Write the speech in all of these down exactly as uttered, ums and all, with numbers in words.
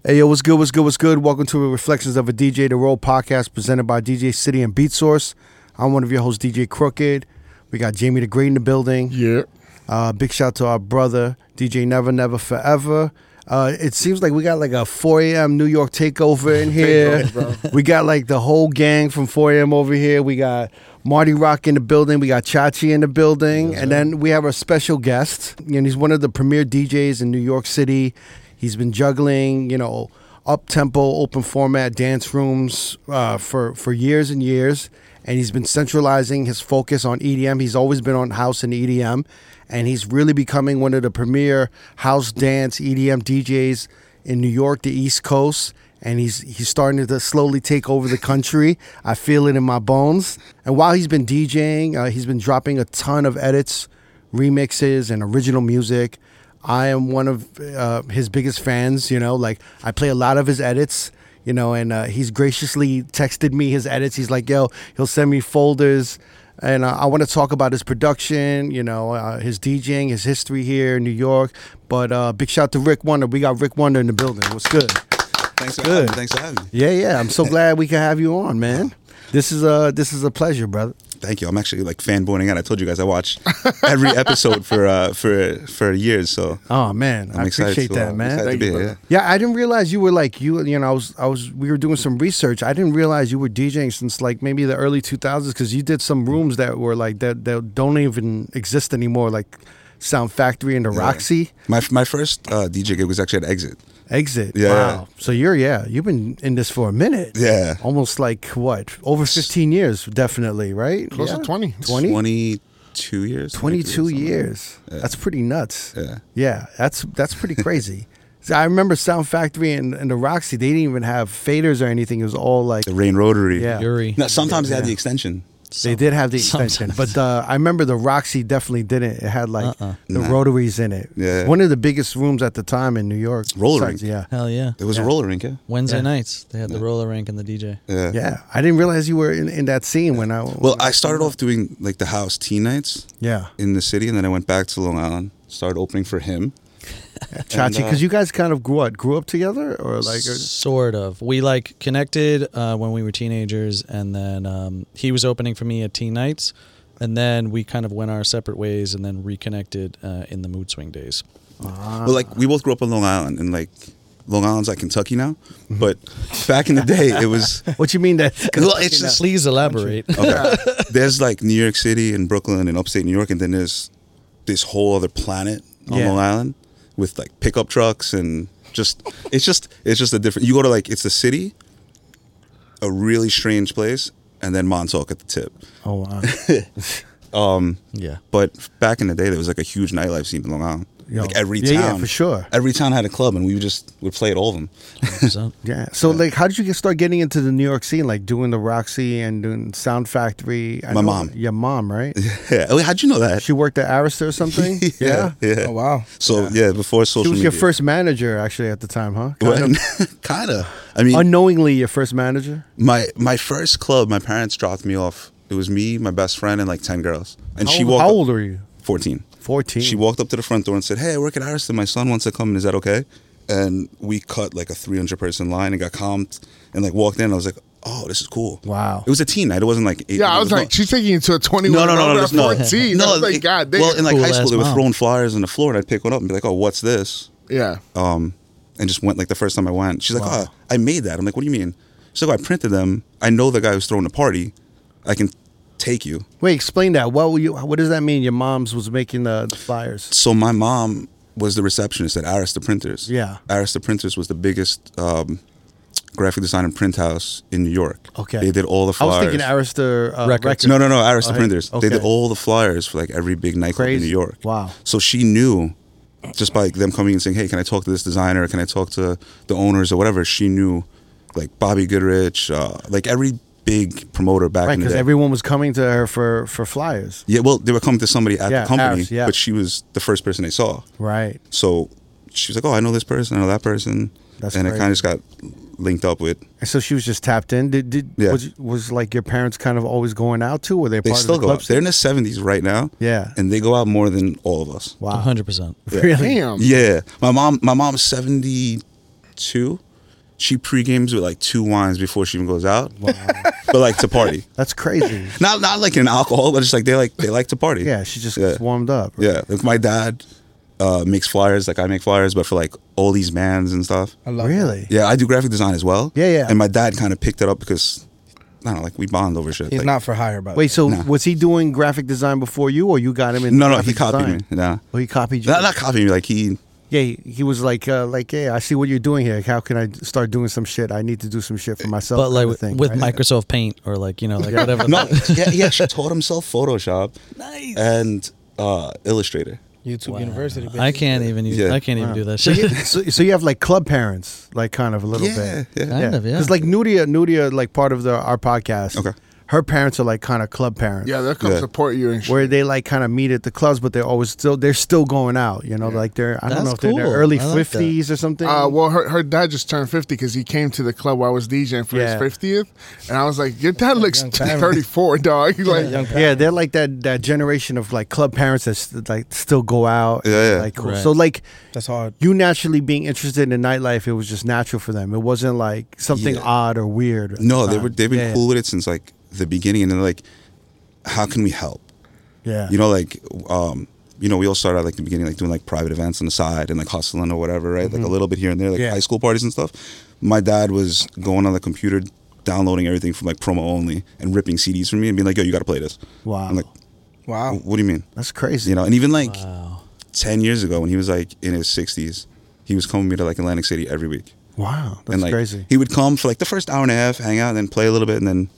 Hey, yo, what's good, what's good, what's good? Welcome to Reflections of a D J, the Roll podcast presented by D J City and Beat Source. I'm one of your hosts, D J Crooked. We got Jamie the Great in the building. Yeah. Uh, big shout to our brother, D J Never Never Forever. Uh, it seems like we got like a four a.m. New York takeover in here. We got like the whole gang from four a.m. over here. We got Marty Rock in the building. We got Chachi in the building. Yes, and then we have a special guest. And he's one of the premier D Js in New York City. He's been juggling, you know, up-tempo, open format dance rooms uh, for, for years and years. And he's been centralizing his focus on E D M. He's always been on house and E D M. And he's really becoming one of the premier house dance E D M D Js in New York, the East Coast. And he's he's starting to slowly take over the country. I feel it in my bones. And while he's been DJing, uh, he's been dropping a ton of edits, remixes, and original music. I am one of uh, his biggest fans, you know, like I play a lot of his edits, you know, and uh, he's graciously texted me his edits. He's like, yo, he'll send me folders. And uh, I want to talk about his production, you know, uh, his DJing, his history here in New York. But uh, big shout to Rick Wonder. We got Rick Wonder in the building. What's good? Thanks for good. having me. Thanks for having me. Yeah, yeah. I'm so glad we can have you on, man. This is a this is a pleasure, brother. Thank you. I'm actually like fanboying out. I told you guys I watch every episode for uh, for for years. So oh man, I'm I appreciate to, that, uh, man. Thank you, you, yeah. yeah, I didn't realize you were like you. You know, I was I was we were doing some research. I didn't realize you were DJing since like maybe the early two thousands because you did some rooms that were like that that don't even exist anymore, like Sound Factory and the yeah. Roxy. My my first uh, D J gig was actually at Exit. Exit. Yeah. Wow. So you're yeah, you've been in this for a minute. Yeah. Almost like what? Over fifteen years, definitely, right? Close yeah. to twenty. twenty? twenty-two years. twenty-two years. Yeah. That's pretty nuts. Yeah. Yeah, that's that's pretty crazy. So I remember Sound Factory and, and the Roxy, they didn't even have faders or anything. It was all like the Rain Rotary. Yeah. Yuri. No, sometimes yeah. they had the extension. They did have the extension, Sometimes. but uh, I remember the Roxy definitely didn't. It had like Uh-uh. the Nah. rotaries in it. Yeah. One of the biggest rooms at the time in New York. Roller Besides, rink. Yeah. Hell yeah. It was Yeah. a roller rink, yeah. Wednesday Yeah. nights, they had the roller rink and the D J. Yeah. Yeah. I didn't realize you were in, in that scene when I. Well, I started off doing like the house teen nights Yeah. in the city, and then I went back to Long Island, started opening for him. Chachi, because uh, you guys kind of grew what? Grew up together or like? Or, Sort of. We like connected uh, when we were teenagers, and then um, he was opening for me at teen nights, and then we kind of went our separate ways, and then reconnected uh, in the Mood Swing days. Ah. Well, like we both grew up on Long Island, and like Long Island's like Kentucky now, but back in the day it was. What you mean that? Well, it's just Please elaborate. okay. There's like New York City and Brooklyn and upstate New York, and then there's this whole other planet on Yeah. Long Island with like pickup trucks and just it's just it's just a different. You go to like it's the city, a really strange place, and then Montauk at the tip. Oh wow. Um, Yeah. but back in the day, there was like a huge nightlife scene in Long Island. Yo. Like every Yeah, town, yeah, for sure. Every town had a club, and we would just would play at all of them. So, Yeah. So like, how did you get start getting into the New York scene? Like doing the Roxy and doing Sound Factory. I My know- mom. Your mom, right? Yeah. Oh, how'd you know that? She worked at Arista or something. yeah. Yeah. Oh, wow. So yeah, before social She was media. your first manager actually at the time, huh? Kind of. kind of. I mean, Unknowingly, your first manager. my my first club, my parents dropped me off. It was me, my best friend, and like ten girls. And How she old, walked. how up- old are you? fourteen. Fourteen. She walked up to the front door and said, "Hey, I work at Arista. My son wants to come in. Is that okay?" And we cut like a three hundred person line and got comped and like walked in. And I was like, "Oh, this is cool." Wow. It was a teen night. It wasn't like eight, Yeah, I it was like, no- she's taking you to a twenty-one. no, no, no, no, no, there's no, fourteen. I was like, it- God damn. Well, in like Cool high school, ass they were mom. throwing flyers on the floor, and I'd pick one up and be like, "Oh, what's this?" yeah. Um, and just went like the first time I went. She's like, Wow. "Oh, I made that." I'm like, "What do you mean?" She's like, "Oh, "I printed them. I know the guy who's throwing the party. I can take you." Wait, explain that. What were you? What does that mean? Your mom's was making the, the flyers. So my mom was the receptionist at Arista Printers. Yeah. Arista Printers was the biggest um, graphic design and print house in New York. Okay. They did all the I was flyers. thinking Arista uh, Records. Records. No, no, no, Arista Oh, hey, Printers. They did okay. all the flyers for like every big nightclub Crazy. in New York. Wow. So she knew, just by them coming and saying, "Hey, can I talk to this designer? Can I talk to the owners or whatever?" She knew, like Bobby Goodrich, uh, like every big promoter back Right, in the because day. everyone was coming to her for for flyers. yeah, well, they were coming to somebody at Yeah, the company, Arista, yeah. but she was the first person they saw. Right. So she was like, "Oh, I know this person, I know that person," That's and it crazy. kind of just got linked up with. And so she was just tapped in. Did did Yeah. was was like your parents kind of always going out too? Were they They part still of the go club out. They're in their seventies right now. Yeah. And they go out more than all of us. Wow. one hundred percent. Yeah. Really? Damn. Yeah. My mom my mom's seventy-two. she pre-games with like two wines before she even goes out. Wow. But like to party. That's crazy. Not not like in alcohol, but just like they like they like to party. Yeah, she just yeah. gets warmed up. Right? Yeah, like my dad uh, makes flyers, like I make flyers, but for like all these bands and stuff. I love Really? Yeah, I do graphic design as well. Yeah, yeah. And my dad kind of picked it up because I don't know, like we bond over shit. He's like, not for hire, by the way. Wait, so Nah. was he doing graphic design before you, or you got him in? No, no, he graphic copied design? me. Yeah, Oh, he copied you. not not copying me. Like he. Yeah, he, he was like, uh, like, hey, I see what you're doing here. How can I start doing some shit? I need to do some shit for myself. But like kind of with, thing, with right? Microsoft Paint or like you know like whatever. No, yeah, he actually taught himself Photoshop Nice. and uh, Illustrator. YouTube Wow. University. Baby. I can't even use. Yeah. I can't even Wow. do that So shit. you, so, so you have like club parents, like kind of a little Yeah, bit. yeah. Kind of, yeah. Because like Nudia, Nudia, like part of the our podcast. Okay. Her parents are like kind of club parents. Yeah, they'll come Yeah. support you and shit. Where they like kind of meet at the clubs, but they're always still they're still going out. You know, Yeah. like they're I don't That's know if they're in their cool. early I like that. fifties or something. Uh, well, her, her dad just turned fifty because he came to the club while I was DJing for Yeah. his fiftieth, and I was like, "Your dad looks Young family. thirty-four, dog." He's like, Young yeah, they're like that that generation of like club parents that st- like still go out. Yeah, yeah. Like cool. Right. So like That's hard. you naturally being interested in nightlife, it was just natural for them. It wasn't like something Yeah. odd or weird. at No, the they time. were they've been Yeah, cool with it since like the beginning, and they're like, how can we help? Yeah. You know, like um, you know, we all started out like the beginning, like doing like private events on the side and like hustling or whatever, right? Like a little bit here and there, like Yeah. high school parties and stuff. My dad was going on the computer, downloading everything from like promo only and ripping C Ds from me and being like, "Yo, you got to play this." Wow. I'm like, Wow. "What do you mean?" That's crazy. You know, and even like Wow. ten years ago when he was like in his sixties, he was coming with me to like Atlantic City every week. Wow. That's and like crazy. he would come for like the first hour and a half, hang out, and then play a little bit, and then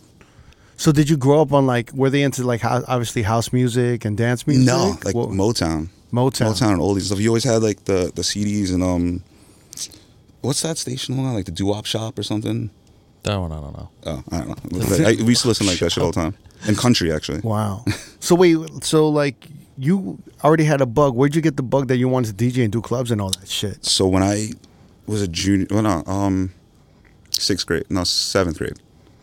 So did you grow up on like were they into like house, obviously house music and dance music? no, like What- Motown, Motown. Motown and oldies and stuff. You always had like the the C Ds and um, what's that station on? Like the Doo-Wop Shop or something. That one I don't know. Oh, I don't know. Like, I, we used to listen like that shit all the time. And country actually. Wow. So wait, so like you already had a bug. Where'd you get the bug that you wanted to D J and do clubs and all that shit? So when I was a junior, well, no, um, sixth grade, no, seventh grade.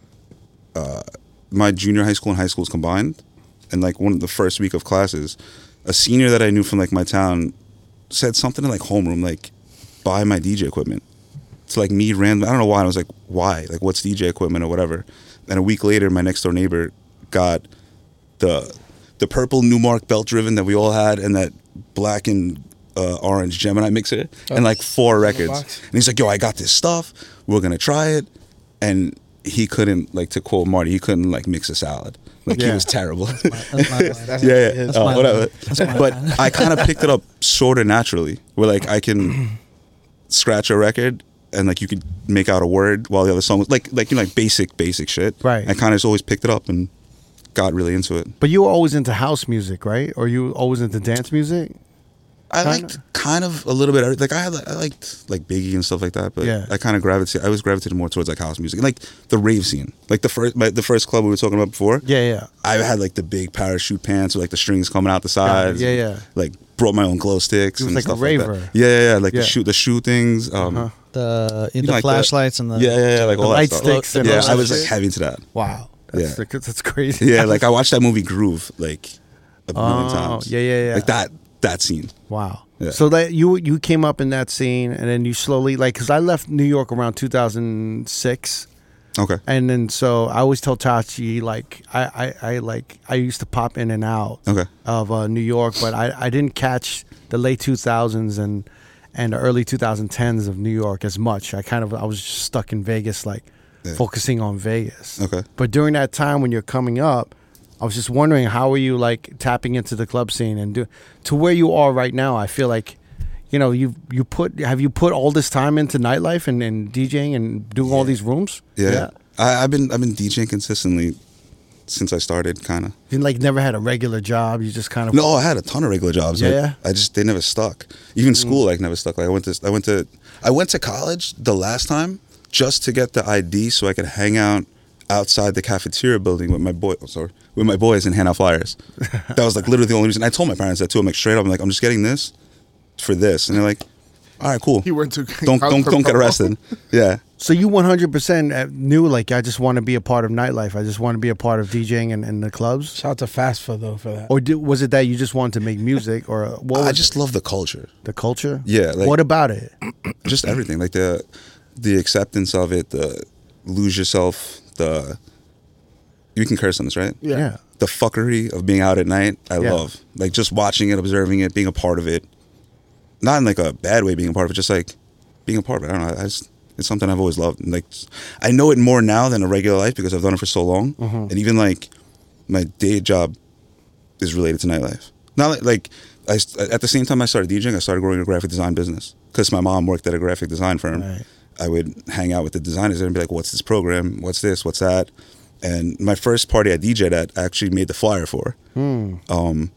Uh, my junior high school and high schools combined, and like one of the first week of classes, a senior that I knew from like my town said something in like homeroom, like, buy my D J equipment. To like me random, I don't know why. I was like, why? Like, what's D J equipment or whatever? And a week later, my next door neighbor got the the purple Newmark belt driven that we all had, and that black and uh, orange Gemini mixer, and like four records. box. And he's like, "Yo, I got this stuff. We're gonna try it." And he couldn't, like, to quote Marty, he couldn't like mix a salad. Like he Yeah. was terrible. That's my line. That's yeah, yeah. That's Uh, my whatever. line. That's my But line. I kind of picked it up sort of naturally, where like I can scratch a record and like you could make out a word while the other song was like like you know like basic basic shit. Right. I kind of just always picked it up and got really into it. But you were always into house music, right? Or you were always into dance music? I Kinda? liked kind of a little bit every- like I had like, I liked like Biggie and stuff like that, but Yeah. I kind of gravitated. I was gravitated more towards like house music and like the rave scene, like the first my, the first club we were talking about before. Yeah, yeah. I had like the big parachute pants with like the strings coming out the sides. Yeah, yeah. Like brought my own glow sticks. It was and like a stuff like that. raver. Yeah, yeah, yeah. Like Yeah. the shoe, the shoe things. Um, Uh-huh. The in You the like that? flashlights and the yeah, yeah, yeah. Like The all light that stuff. sticks and yeah, all I that was like shit? heavy into that. Wow. That's Yeah. that's crazy. Yeah, like I watched that movie Groove like a million Oh, times. yeah, yeah, yeah. Like that that scene. Wow. Yeah. So that you you came up in that scene, and then you slowly like because I left New York around two thousand six, Okay. and then so I always tell Tachi like I, I, I like I used to pop in and out Okay. of uh, New York, but I, I didn't catch the late two thousands and and the early twenty tens of New York as much. I kind of I was just stuck in Vegas, like Yeah. focusing on Vegas. Okay. But during that time when you're coming up, I was just wondering how are you like tapping into the club scene and do to where you are right now. I feel like, you know, you you put have you put all this time into nightlife and, and DJing and doing all these rooms? Yeah. I, I've been I've been DJing consistently since I started, kind of. You like never had a regular job. You just kind of No, I had a ton of regular jobs. Yeah, like, yeah? I just they never stuck. Even school, like never stuck. Like I went to I went to I went to college the last time just to get the I D so I could hang out outside the cafeteria building with my boy. Oh, sorry, with my boys and hand out flyers. That was like literally the only reason. I told my parents that too. I'm like straight up. I'm like I'm just getting this for this, and they're like, all right, cool. He went to Don't don't don't get arrested. Yeah. So you one hundred percent knew like I just want to be a part of nightlife. I just want to be a part of DJing and, and the clubs. Shout out to Fast Food though for that. Or did, was it that you just wanted to make music, or what was I just it? love the culture. The culture? Yeah, like- what about it? Just everything. Like the the acceptance of it, the lose yourself, the you can curse on this, right? Yeah. Yeah. The fuckery of being out at night, I Yeah. love. Like just watching it, observing it, being a part of it. Not in like a bad way, being a part of it, just like being a part of it. I don't know. I just, it's something I've always loved. And like, I know it more now than a regular life because I've done it for so long. Mm-hmm. And even like my day job is related to nightlife. Not like, like I, at the same time I started DJing, I started growing a graphic design business because my mom worked at a graphic design firm. Right. I would hang out with the designers and be like, what's this program? What's this? What's that? And my first party I D J'd at, I actually made the flyer for. Hmm. Um,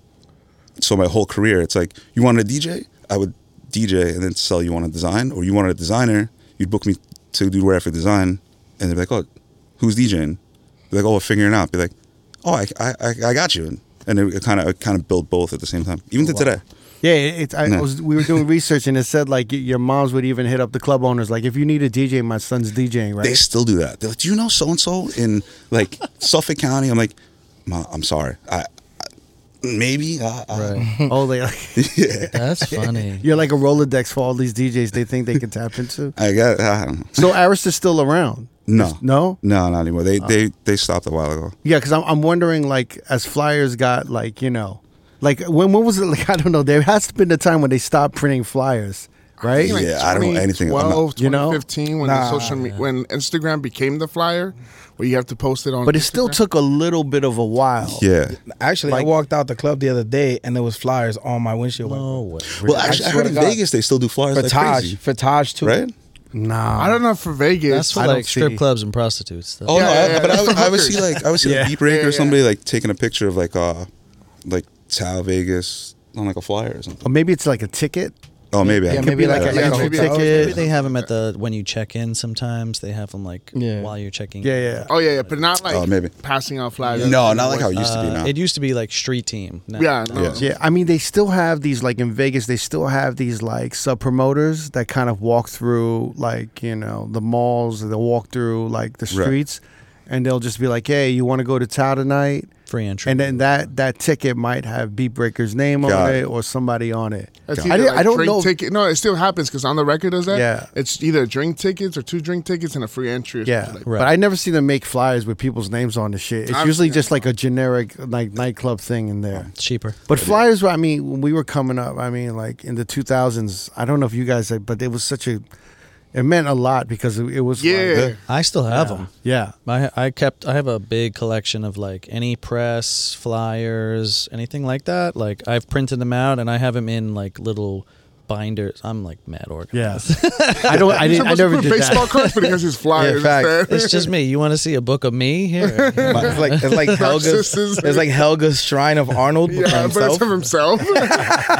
so my whole career, it's like, you wanted a D J? I would D J and then sell you on a design, or you wanted a designer, you'd book me to do graphic design, and they'd be like, oh, who's DJing? Be like, oh, we're figuring it out. Be like, oh, I, I, I got you. And it kind of it kind of built both at the same time, even to today. Yeah, it's. I No. was. We were doing research, and it said like y- your moms would even hit up the club owners, like if you need a D J, my son's DJing, right? They still do that. They're like, do you know so and so in like Suffolk County? I'm like, Ma, I'm sorry. I, I maybe. Uh, uh, Right. oh, they. Like, Yeah. That's funny. you're like a Rolodex for all these D Js. They think they can tap into. I got. I don't know. So Aris is still around. No. No. No, not anymore. They they they stopped a while ago. Yeah, because I'm I'm wondering like as Flyers got like you know, like when when was it like I don't know. There has been a time when they stopped printing flyers, right? think like Yeah, I don't know anything. I'm not- twelve, You know? twenty fifteen, when Nah. the social me- when Instagram became the flyer, where you have to post it on. But it still Instagram. took a little bit of a while. Yeah. Actually, Like- I walked out the club the other day and there was flyers on my windshield. No way. Well, actually, I swear heard to in God. Vegas they still do flyers for like Taj, crazy, for Taj too. right? Nah, I don't know for Vegas. That's for I don't like strip see- clubs and prostitutes. Though. Oh Yeah, no, yeah, I, yeah, but I, that's would- for I would see hookers. like I would see Yeah. a deep break Yeah, or yeah. somebody like taking a picture of like uh like Tal Vegas on like a flyer or something. or maybe it's like a ticket. Oh, maybe. Yeah, I Could maybe be like like a, a like a entry hotel. ticket. Maybe they have them at the when you check in. Sometimes they have them like Yeah. while you're checking. Yeah, in. yeah. Oh yeah, yeah, but not like Oh, maybe. passing out flyers. No, not like how it used to be Uh, now. It used to be like street team. Now- Yeah, no. Yeah. Yeah, I mean, they still have these like in Vegas. They still have these like sub promoters that kind of walk through like you know the malls. They'll walk through like the Right. streets, and they'll just be like, "Hey, you want to go to town tonight?" Free entry. And then that that ticket might have Beat Breaker's name on Got it it. or somebody on it. It's I, either didn't- like I don't drink know. Ticket. No, it still happens because on the record does that. Yeah. It's either drink tickets or two drink tickets and a free entry. Or Yeah, something like Right. but I never see them make flyers with people's names on the shit. It's I've usually seen just that. like a generic like nightclub thing in there. It's cheaper. But flyers, I mean, when we were coming up, I mean, like in the two thousands, I don't know if you guys, but it was such a, it meant a lot because it, it was, Yeah. like, I still have yeah. them. yeah. I I kept I have a big collection of like any press flyers, anything like that. Like I've printed them out and I have them in like little binders. I'm like mad Yeah, organized. I don't. I You're didn't. I supposed to never put did baseball that. cards, but he has his flyers. fact. instead. It's just me. You want to see a book of me here? It's like it's like Helga's. Narcissus. It's like Helga's shrine of Arnold. Yeah, for but it's himself. of himself.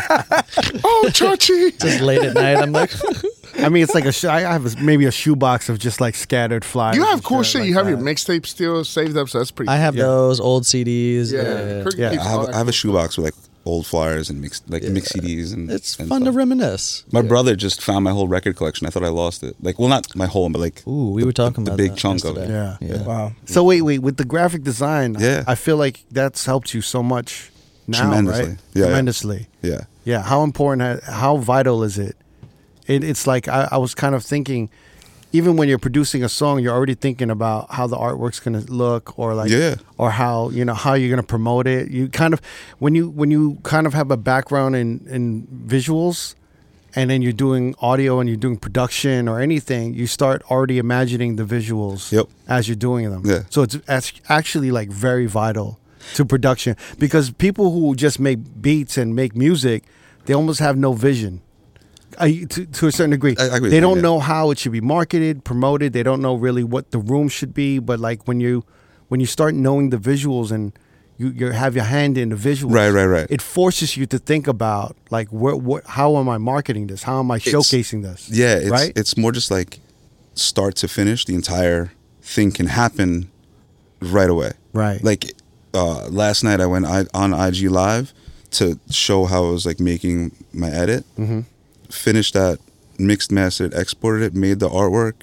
Oh, Chachi. Just late at night, I'm like, I mean, it's like a. Sh- I have a, maybe a shoebox of just like scattered flyers. You have and cool shit. like you have your that. mixtape still saved up, so that's pretty. I have Yeah. those old C Ds. Yeah, Yeah, Cricket Yeah, keeps I all have that I have a cool shoebox with like old flyers and mixed like mix C Ds and it's and fun to stuff. reminisce. My brother just found my whole record collection. I thought I lost it. Like, well, not my whole, but like Ooh, we were talking the about big that chunk of yesterday. it. Yeah. Yeah. Wow. So wait, wait. With the graphic design, Yeah. I feel like that's helped you so much now, Tremendously. right? Yeah, yeah. Tremendously. Yeah. Yeah, how important, ha- how vital is it? it it's like I, I was kind of thinking, even when you're producing a song, you're already thinking about how the artwork's gonna look, or like, Yeah. or how you know how you're gonna promote it. You kind of when you when you kind of have a background in in visuals, and then you're doing audio and you're doing production or anything, you start already imagining the visuals Yep. as you're doing them. Yeah. So it's, it's actually like very vital to production, because people who just make beats and make music, they almost have no vision. Uh, to, to a certain degree, I- I agree with they you, don't yeah. know how it should be marketed, promoted. They don't know really what the room should be. But like when you when you start knowing the visuals and you, you have your hand in the visuals, Right, right, right. it forces you to think about like where, what, how am I marketing this? How am I It's- showcasing this? Yeah, it's right. it's more just like start to finish. The entire thing can happen right away. Right. Like uh, last night, I went I, on I G Live to show how I was like making my edit. Mhm. Finished that, mixed, mastered, exported it, made the artwork,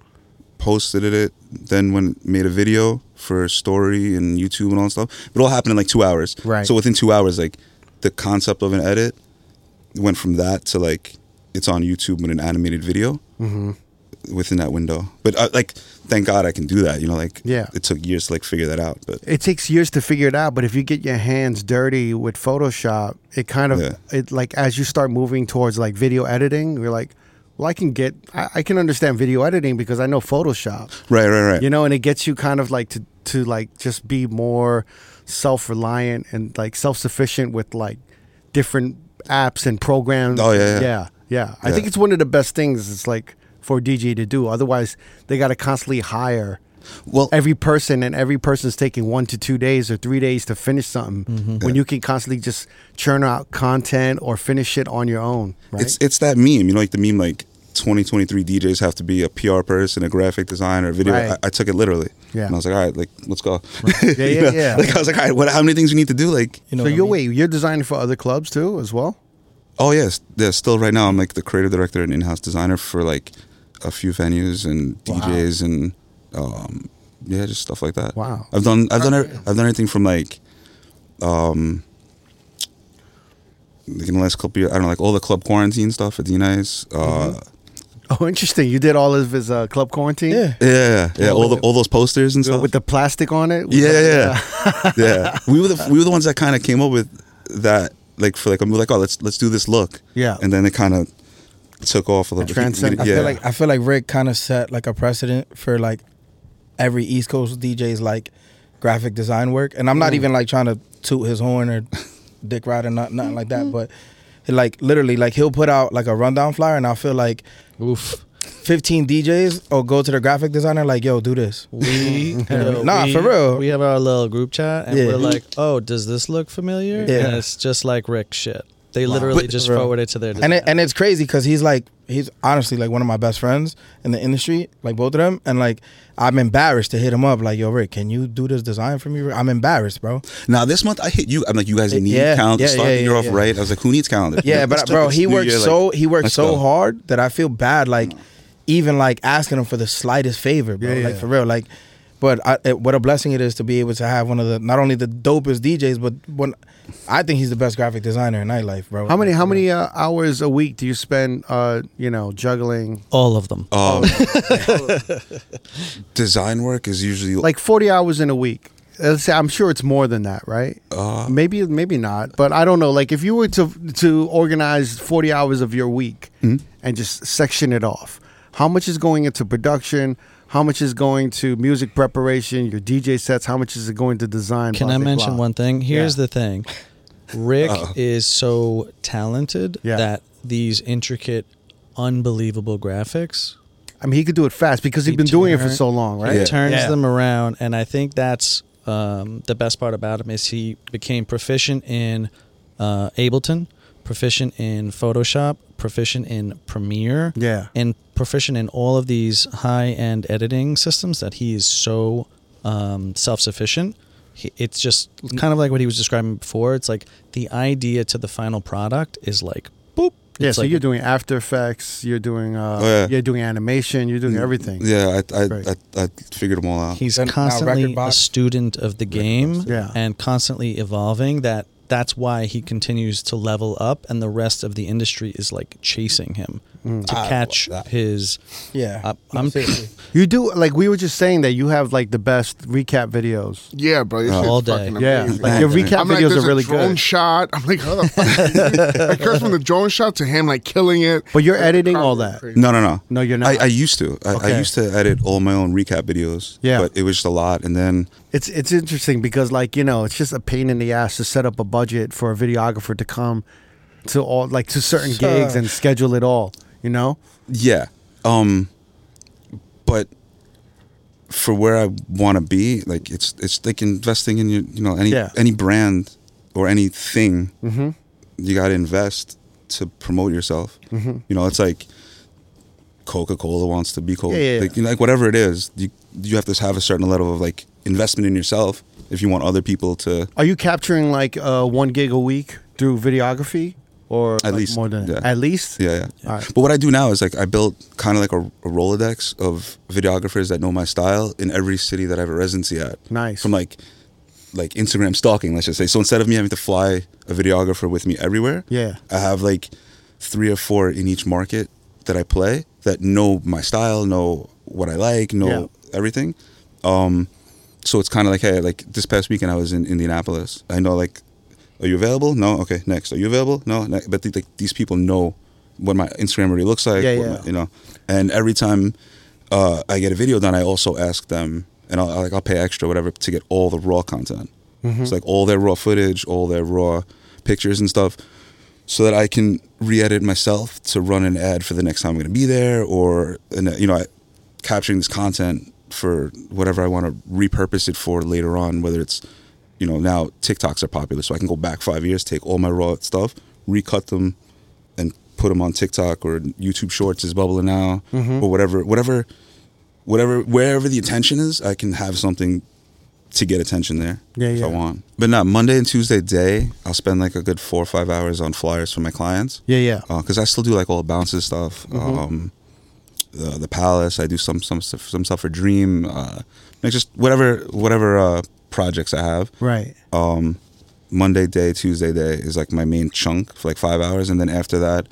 posted it. Then went made a video for story and YouTube and all that stuff. It all happened in like two hours. Right. So within two hours, like the concept of an edit went from that to like it's on YouTube with an animated video. Mhm. within that window. But uh, like, thank God I can do that. You know, like Yeah. it took years to like figure that out. But It takes years to figure it out, but if you get your hands dirty with Photoshop, it kind of Yeah. it like as you start moving towards like video editing, you're like, well, I can get, I, I can understand video editing because I know Photoshop, right, right, right. you know, and it gets you kind of like to to like just be more self-reliant and like self-sufficient with like different apps and programs. Oh, yeah, yeah. yeah, yeah. I Yeah. think it's one of the best things. It's like for a D J to do. Otherwise, they got to constantly hire Well, every person, and every person's taking one to two days or three days to finish something. Mm-hmm. When you can constantly just churn out content or finish it on your own, right? it's it's that meme. You know, like the meme, like twenty twenty-three D Js have to be a P R person, a graphic designer, a video. Right. I, I took it literally. Yeah. And I was like, all right, like let's go. Yeah, You yeah, know? yeah. Like I was like, all right, what? How many things we need to do? Like, You know so what I you're mean? wait, you're designing for other clubs too, as well. oh yes, yeah. Still, right now, I'm like the creative director and in-house designer for like a few venues and D Js and um, yeah, just stuff like that. Wow. I've done I've done I've done everything from like um like in the last couple of years, I don't know, like all the club quarantine stuff at D Nice. Uh Oh, interesting. You did all of his uh, club quarantine. Yeah. yeah, yeah, yeah. All the all those posters and stuff. With the plastic on it. yeah, yeah, yeah. yeah. We were the we were the ones that kind of came up with that, like for like we were like, oh, let's let's do this look. Yeah. And then it kind of took off a little bit. Transcended. I Yeah. feel like I feel like Rick kind of set like a precedent for like every East Coast D J's like graphic design work, and I'm not even like trying to toot his horn or dick ride or not, nothing like that, but like literally like he'll put out like a rundown flyer, and I feel like Oof. fifteen D Js or go to the graphic designer like, yo, do this. We yo, Nah, we- for real. We have our little group chat, and Yeah. we're like, "Oh, does this look familiar?" Yeah. And it's just like Rick shit. They literally But- just for real. forward it to their And designer. it, and it's crazy because he's like he's honestly like one of my best friends in the industry, like both of them, and like I'm embarrassed to hit him up like, yo, Rick, can you do this design for me? Rick? I'm embarrassed, bro. Now this month I hit you. I'm like, you guys need Yeah, calendar. yeah, Start yeah, the year yeah, off yeah. right. I was like, who needs calendar? Yeah, Let's but do bro, this he new works year, so like, he works let's so go. hard that I feel bad, like even like asking him for the slightest favor, bro. Yeah, Like yeah. for real, like. But I, it, what a blessing it is to be able to have one of the not only the dopest D Js, but one I think he's the best graphic designer in nightlife, bro. How many how For real. many uh, hours a week do you spend? Uh, you know, juggling All of them. Um, design work is usually like forty hours in a week. Let's say, I'm sure it's more than that, right? Uh, maybe maybe not, but I don't know. Like if you were to to organize forty hours of your week Mm-hmm. and just section it off, how much is going into production? How much is going to music preparation, your D J sets? How much is it going to design? Can blah, I blah, mention blah? one thing? Here's Yeah. the thing. Rick Uh-oh. is so talented Yeah. that these intricate, unbelievable graphics, I mean, he could do it fast because he's He been doing it for turn- so long, right? he Yeah. turns Yeah. them around, and I think that's um, the best part about him is he became proficient in uh, Ableton, proficient in Photoshop, proficient in Premiere, Yeah. and proficient in all of these high-end editing systems that he is so um, self-sufficient. He, it's just kind of like what he was describing before. It's like the idea to the final product is like boop. Yeah, It's so like you're doing After Effects, you're doing uh, Oh, yeah. you're doing animation, you're doing everything. Yeah, I I, Right. I I figured them all out. he's Then now constantly Record a Box. student of the game Yeah. and constantly evolving. That that's why he continues to level up, and the rest of the industry is like chasing him to I catch love that. his. Yeah, Uh, No, I'm- seriously. You do like we were just saying that you have like the best recap videos. Yeah, bro. This Oh. shit's All day. fucking Yeah, amazing. like your recap I'm like, videos there's are really a drone good. shot. I'm like, how the fuck? It goes from the drone shot to him like killing it. But you're Like, editing the all crowd that. crazy. No, no, no. No, you're not. I, I used to. I, Okay. I used to edit all my own recap videos. Yeah. But it was just a lot, and then It's it's interesting because like you know it's just a pain in the ass to set up a budget for a videographer to come to all like to certain gigs and schedule it all. You know. yeah. Um, but for where I want to be, like it's it's like investing in your, you know, any Yeah. any brand or anything. Mm-hmm. You got to invest to promote yourself. Mm-hmm. You know, it's like Coca-Cola wants to be Coca. Yeah, yeah, yeah. Like, you know, like whatever it is, you you have to have a certain level of like investment in yourself if you want other people to. Are you capturing like uh, one gig a week through videography, or At like, least, more than yeah. at least? Yeah, yeah. All right. But what I do now is like I built kind of like a, a Rolodex of videographers that know my style in every city that I have a residency at. Nice. From like like Instagram stalking, let's just say. So instead of me having to fly a videographer with me everywhere, Yeah. I have like three or four in each market that I play that know my style, know what I like, know Yeah. everything. Um, so it's kind of like, hey, like this past weekend I was in Indianapolis. I know, like, are you available? No. Okay, next. Are you available? No. Ne- But the, like these people know what my Instagram already looks like. Yeah, what yeah. My, you know, and every time uh, I get a video done, I also ask them, and I'll like I'll pay extra, whatever, to get all the raw content. Mm-hmm. It's like all their raw footage, all their raw pictures and stuff, so that I can re-edit myself to run an ad for the next time I'm going to be there, or and, you know, I, capturing this content for whatever I want to repurpose it for later on. Whether it's, you know, now TikToks are popular, so I can go back five years, take all my raw stuff, recut them, and put them on TikTok or YouTube Shorts is bubbling now, Mm-hmm. or whatever, whatever, whatever, wherever the attention is, I can have something to get attention there Yeah, if yeah. I want. But not Monday and Tuesday day, I'll spend like a good four or five hours on flyers for my clients. Yeah, yeah. Because I still do like all the bounces stuff. Mm-hmm. Um, the, the Palace, I do some some stuff, some stuff for Dream. Uh, like just whatever whatever uh, projects I have. Right. Um, Monday day, Tuesday day is like my main chunk for like five hours, and then after that,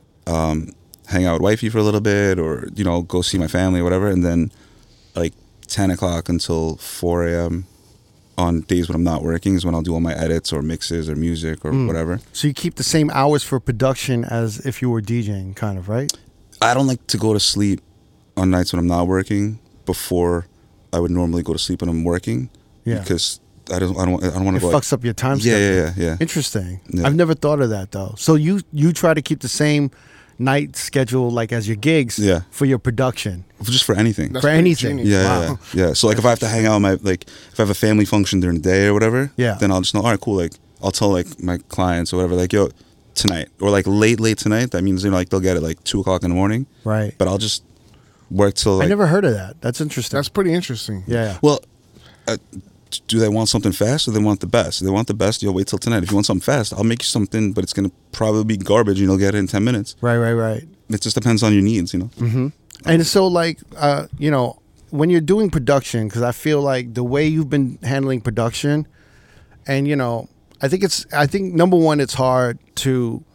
um, hang out with wifey for a little bit, or you know, go see my family or whatever, and then like ten o'clock until four a.m. on days when I'm not working is when I'll do all my edits or mixes or music or Mm. whatever. So you keep the same hours for production as if you were DJing, kind of, right? I don't like to go to sleep on nights when I'm not working before I would normally go to sleep when I'm working. Yeah. Because I don't I don't I don't want It to go. fucks up your time yeah, schedule. yeah, yeah, yeah. Interesting. Yeah. I've never thought of that though. So you you try to keep the same night schedule like as your gigs Yeah. for your production. Just for anything. That's For pretty anything. genius. Yeah, Wow. yeah, yeah, yeah. So like if I have to hang out with my like if I have a family function during the day or whatever, Yeah. then I'll just know, all right, cool, like I'll tell like my clients or whatever, like, yo, tonight or like late, late tonight, that means, you know, like they'll get it like two o'clock in the morning. Right. But I'll just work till like I never heard of that. That's interesting. That's pretty interesting. yeah. well, uh, do they want something fast or they want the best? If they want the best, you'll wait till tonight. If you want something fast, I'll make you something, but it's gonna probably be garbage and you'll get it in ten minutes. Right, right, right. It just depends on your needs, you know. Mm-hmm. And so, like, uh, you know, when you're doing production, because I feel like the way you've been handling production, and you know, I think it's, I think number one, it's hard to,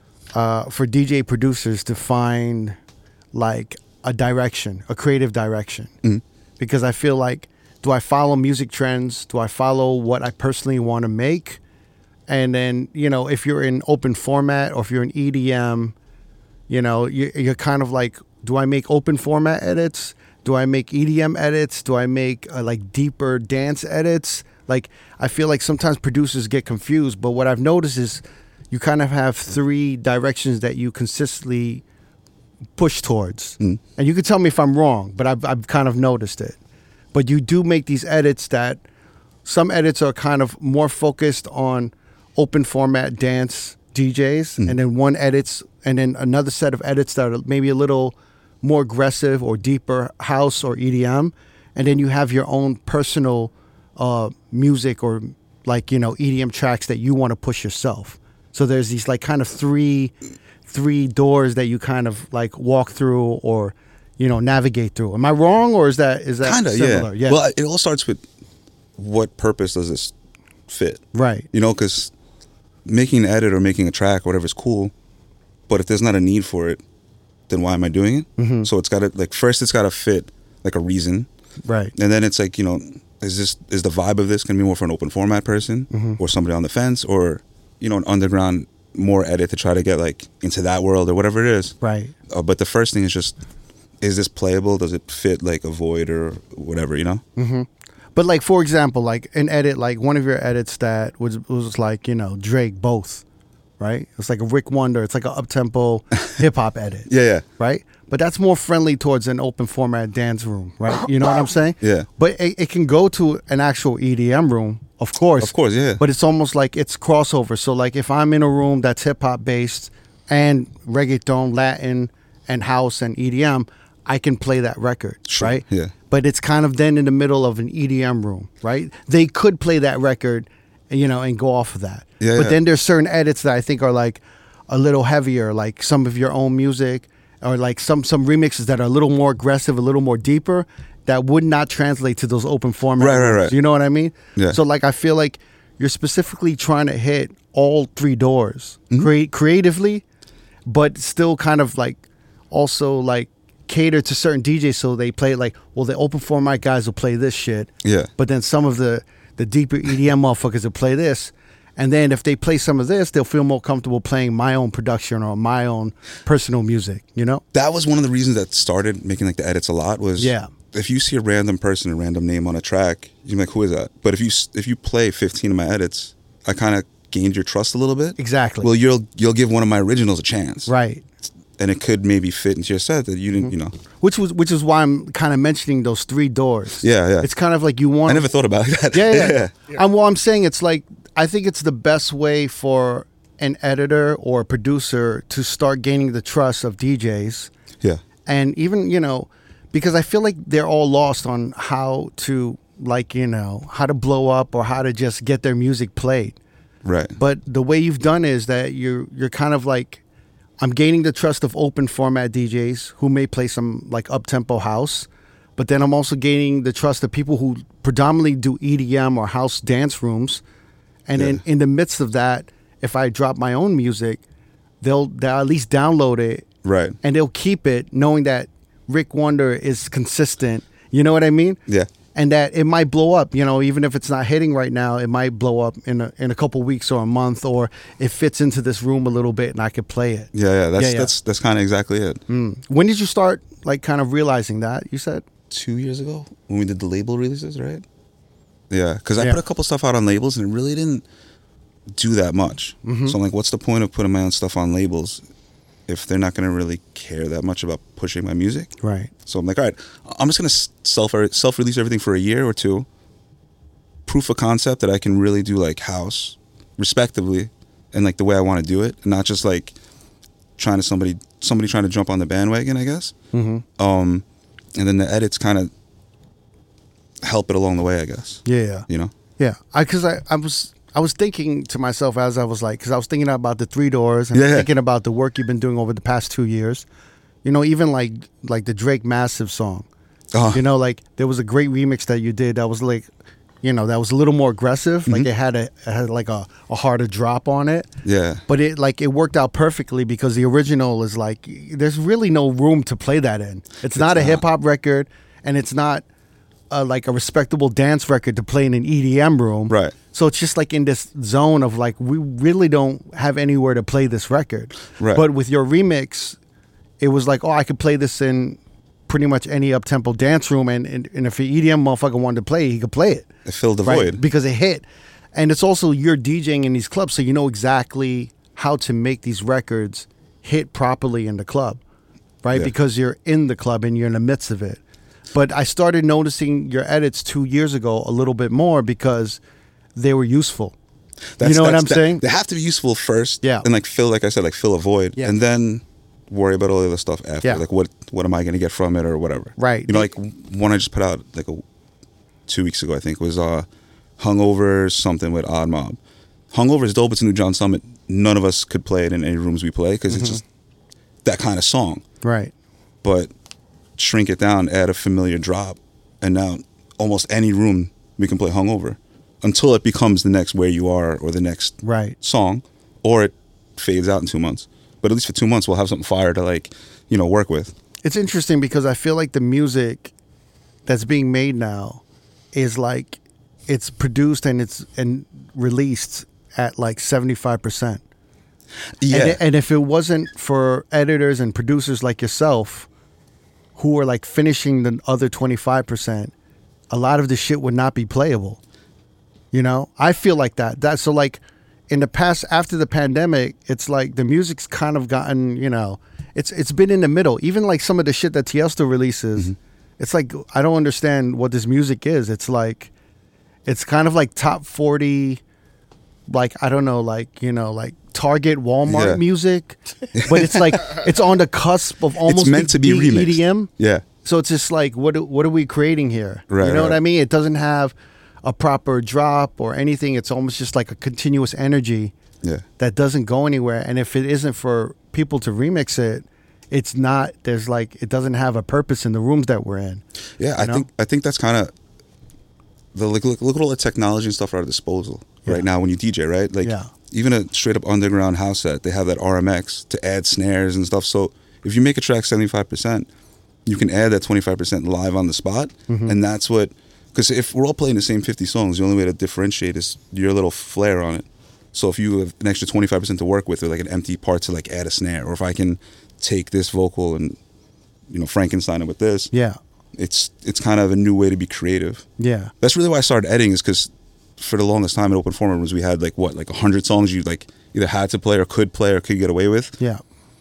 uh, for D J producers to find like a direction, a creative direction, Mhm. because I feel like, do I follow music trends? Do I follow what I personally want to make? And then, you know, if you're in open format or if you're in E D M, you know, you- you're kind of like, do I make open format edits? Do I make E D M edits? Do I make uh, like deeper dance edits? Like, I feel like sometimes producers get confused, but what I've noticed is you kind of have three directions that you consistently push towards. Mm. And you can tell me if I'm wrong, but I've, I've kind of noticed it. But you do make these edits that some edits are kind of more focused on open format dance D Js, Mm. and then one edits, and then another set of edits that are maybe a little more aggressive or deeper house or E D M, and then you have your own personal uh, music or like, you know, E D M tracks that you want to push yourself. So there's these like kind of three three doors that you kind of like walk through or, you know, navigate through. Am I wrong, or is that is that Kind of, similar? yeah. Well, it all starts with what purpose does this fit? Right. You know, because making an edit or making a track or whatever is cool, but if there's not a need for it, then why am I doing it? Mhm. So it's got to, like, first it's got to fit like a reason, Right. and then it's like, you know, is this is the vibe of this going to be more for an open format person Mhm. or somebody on the fence, or, you know, an underground more edit to try to get like into that world or whatever it is. Right. Uh, but the first thing is just, is this playable? Does it fit like a void or whatever, you know? hmm But like, for example, like an edit, like one of your edits that was was like, you know, Drake, both, right? It's like a Rick Wonder. It's like an up tempo hip hop edit, Yeah, yeah. right? But that's more friendly towards an open format dance room, right? You know what I'm saying? Yeah. But it, it can go to an actual E D M room, of course. Of course, yeah. But it's almost like it's crossover. So like if I'm in a room that's hip hop based and reggaeton, Latin, and house and E D M, I can play that record, Sure, right? yeah. But it's kind of then in the middle of an E D M room, right? They could play that record, you know, and go off of that. Yeah, But yeah. then there's certain edits that I think are like a little heavier, like some of your own music, or like some some remixes that are a little more aggressive, a little more deeper, that would not translate to those open format. Right, right, rooms. right. You know what I mean? Yeah. So like I feel like you're specifically trying to hit all three doors, Mm-hmm. create creatively, but still kind of like also like cater to certain D Js, so they play like, well, the open format guys will play this shit. Yeah. But then some of the the deeper E D M motherfuckers will play this. And then if they play some of this, they'll feel more comfortable playing my own production or my own personal music, you know? That was one of the reasons that started making like the edits a lot was Yeah. if you see a random person, a random name on a track, you're like, who is that? But if you if you play fifteen of my edits, I kind of gained your trust a little bit. Exactly. Well, you'll you'll give one of my originals a chance. Right. And it could maybe fit into your set that you didn't, you know. Which was which is why I'm kind of mentioning those three doors. Yeah, yeah. It's kind of like you want I never thought about that. Yeah, yeah. yeah. And well, I'm saying it's like, I think it's the best way for an editor or a producer to start gaining the trust of D Js. Yeah. And even, you know, because I feel like they're all lost on how to, like, you know, how to blow up or how to just get their music played. Right. But the way you've done is that you're you're kind of like, I'm gaining the trust of open format D Js who may play some like up-tempo house, but then I'm also gaining the trust of people who predominantly do E D M or house dance rooms. And Yeah. in, in the midst of that, if I drop my own music, they'll, they'll at least download it. Right. And they'll keep it knowing that Rick Wonder is consistent. You know what I mean? Yeah. And that it might blow up, you know, even if it's not hitting right now, it might blow up in a, in a couple weeks or a month, or it fits into this room a little bit and I could play it. Yeah, yeah. That's Yeah, yeah. that's that's kind of exactly it. Mm. When did you start, like, kind of realizing that, you said? Two years ago when we did the label releases, right? Yeah, because I Yeah. put a couple stuff out on labels and it really didn't do that much. Mm-hmm. So I'm like, what's the point of putting my own stuff on labels if they're not going to really care that much about pushing my music? Right. So I'm like, all right, I'm just going to self self release everything for a year or two. Proof of concept that I can really do like house, respectively, and like the way I want to do it, and not just like trying to somebody somebody trying to jump on the bandwagon, I guess. Mm-hmm. Um, and then the edits kind of help it along the way, I guess. Yeah, yeah. You know? Yeah, I because I, I was I was thinking to myself as I was like, because I was thinking about the Three Doors and Yeah, yeah. thinking about the work you've been doing over the past two years. You know, even like like the Drake Massive song. Uh, You know, like there was a great remix that you did that was like, you know, that was a little more aggressive. Like it had a it had like a, a harder drop on it. yeah. But it like it worked out perfectly because the original is like there's really no room to play that in. It's, not a not. hip hop record, and it's not a, like a respectable dance record to play in an E D M room. Right. So it's just like in this zone of like we really don't have anywhere to play this record. Right. But with your remix, it was like, oh, I could play this in pretty much any up tempo dance room, and, and and if an E D M motherfucker wanted to play, he could play it. It filled the Right, void. because it hit. And it's also you're DJing in these clubs, so you know exactly how to make these records hit properly in the club, right? Yeah. Because you're in the club and you're in the midst of it. But I started noticing your edits two years ago a little bit more because they were useful. you know what that's- I'm that- saying? They have to be useful first. Yeah. And like fill, like I said, like fill a void. Yeah. And then worry about all the other stuff after. Yeah. Like what what am I going to get from it or whatever. Right. You know, like one I just put out like a, two weeks ago, I think, was uh, Hungover something with Odd Mob. Hungover is dope. It's a new John Summit. None of us could play it in any rooms we play because Mm-hmm. it's just that kind of song. Right. But shrink it down, add a familiar drop, and now almost any room we can play Hungover until it becomes the next Where You Are or the next Right. song, or it fades out in two months. But at least for two months, we'll have something fire to like, you know, work with. It's interesting because I feel like the music that's being made now is like it's produced and it's and released at like seventy-five percent. Yeah, And, and if it wasn't for editors and producers like yourself who are like finishing the other twenty-five percent, a lot of the shit would not be playable. You know, I feel like that. That so like in the past, after the pandemic, it's like the music's kind of gotten, you know, it's it's been in the middle. Even like some of the shit that Tiesto releases, it's like I don't understand what this music is. It's like it's kind of like top forty, like I don't know, like you know, like Target, Walmart Yeah. music, but it's like it's on the cusp of almost it's meant to be being remixed. E D M. Yeah, So it's just like, what what are we creating here? Right, you know what right. I mean? It doesn't have a proper drop or anything. It's almost just like a continuous energy yeah. that doesn't go anywhere. And if it isn't for people to remix it, it's not. There's like it doesn't have a purpose in the rooms that we're in. Yeah, You I know? think I think that's kind of the like look, look at all the technology and stuff at our disposal Yeah. right now when you D J, right? Like Yeah. even a straight up underground house set, they have that R M X to add snares and stuff. So if you make a track seventy five percent, you can add that twenty-five percent live on the spot, Mm-hmm. and that's what. Because if we're all playing the same fifty songs, the only way to differentiate is your little flair on it. So if you have an extra twenty-five percent to work with, or like an empty part to like add a snare, or if I can take this vocal and, you know, Frankenstein it with this, Yeah. it's it's kind of a new way to be creative. Yeah. That's really why I started editing, is because for the longest time in open format rooms we had like what like a hundred songs you like either had to play or could play or could get away with. Yeah.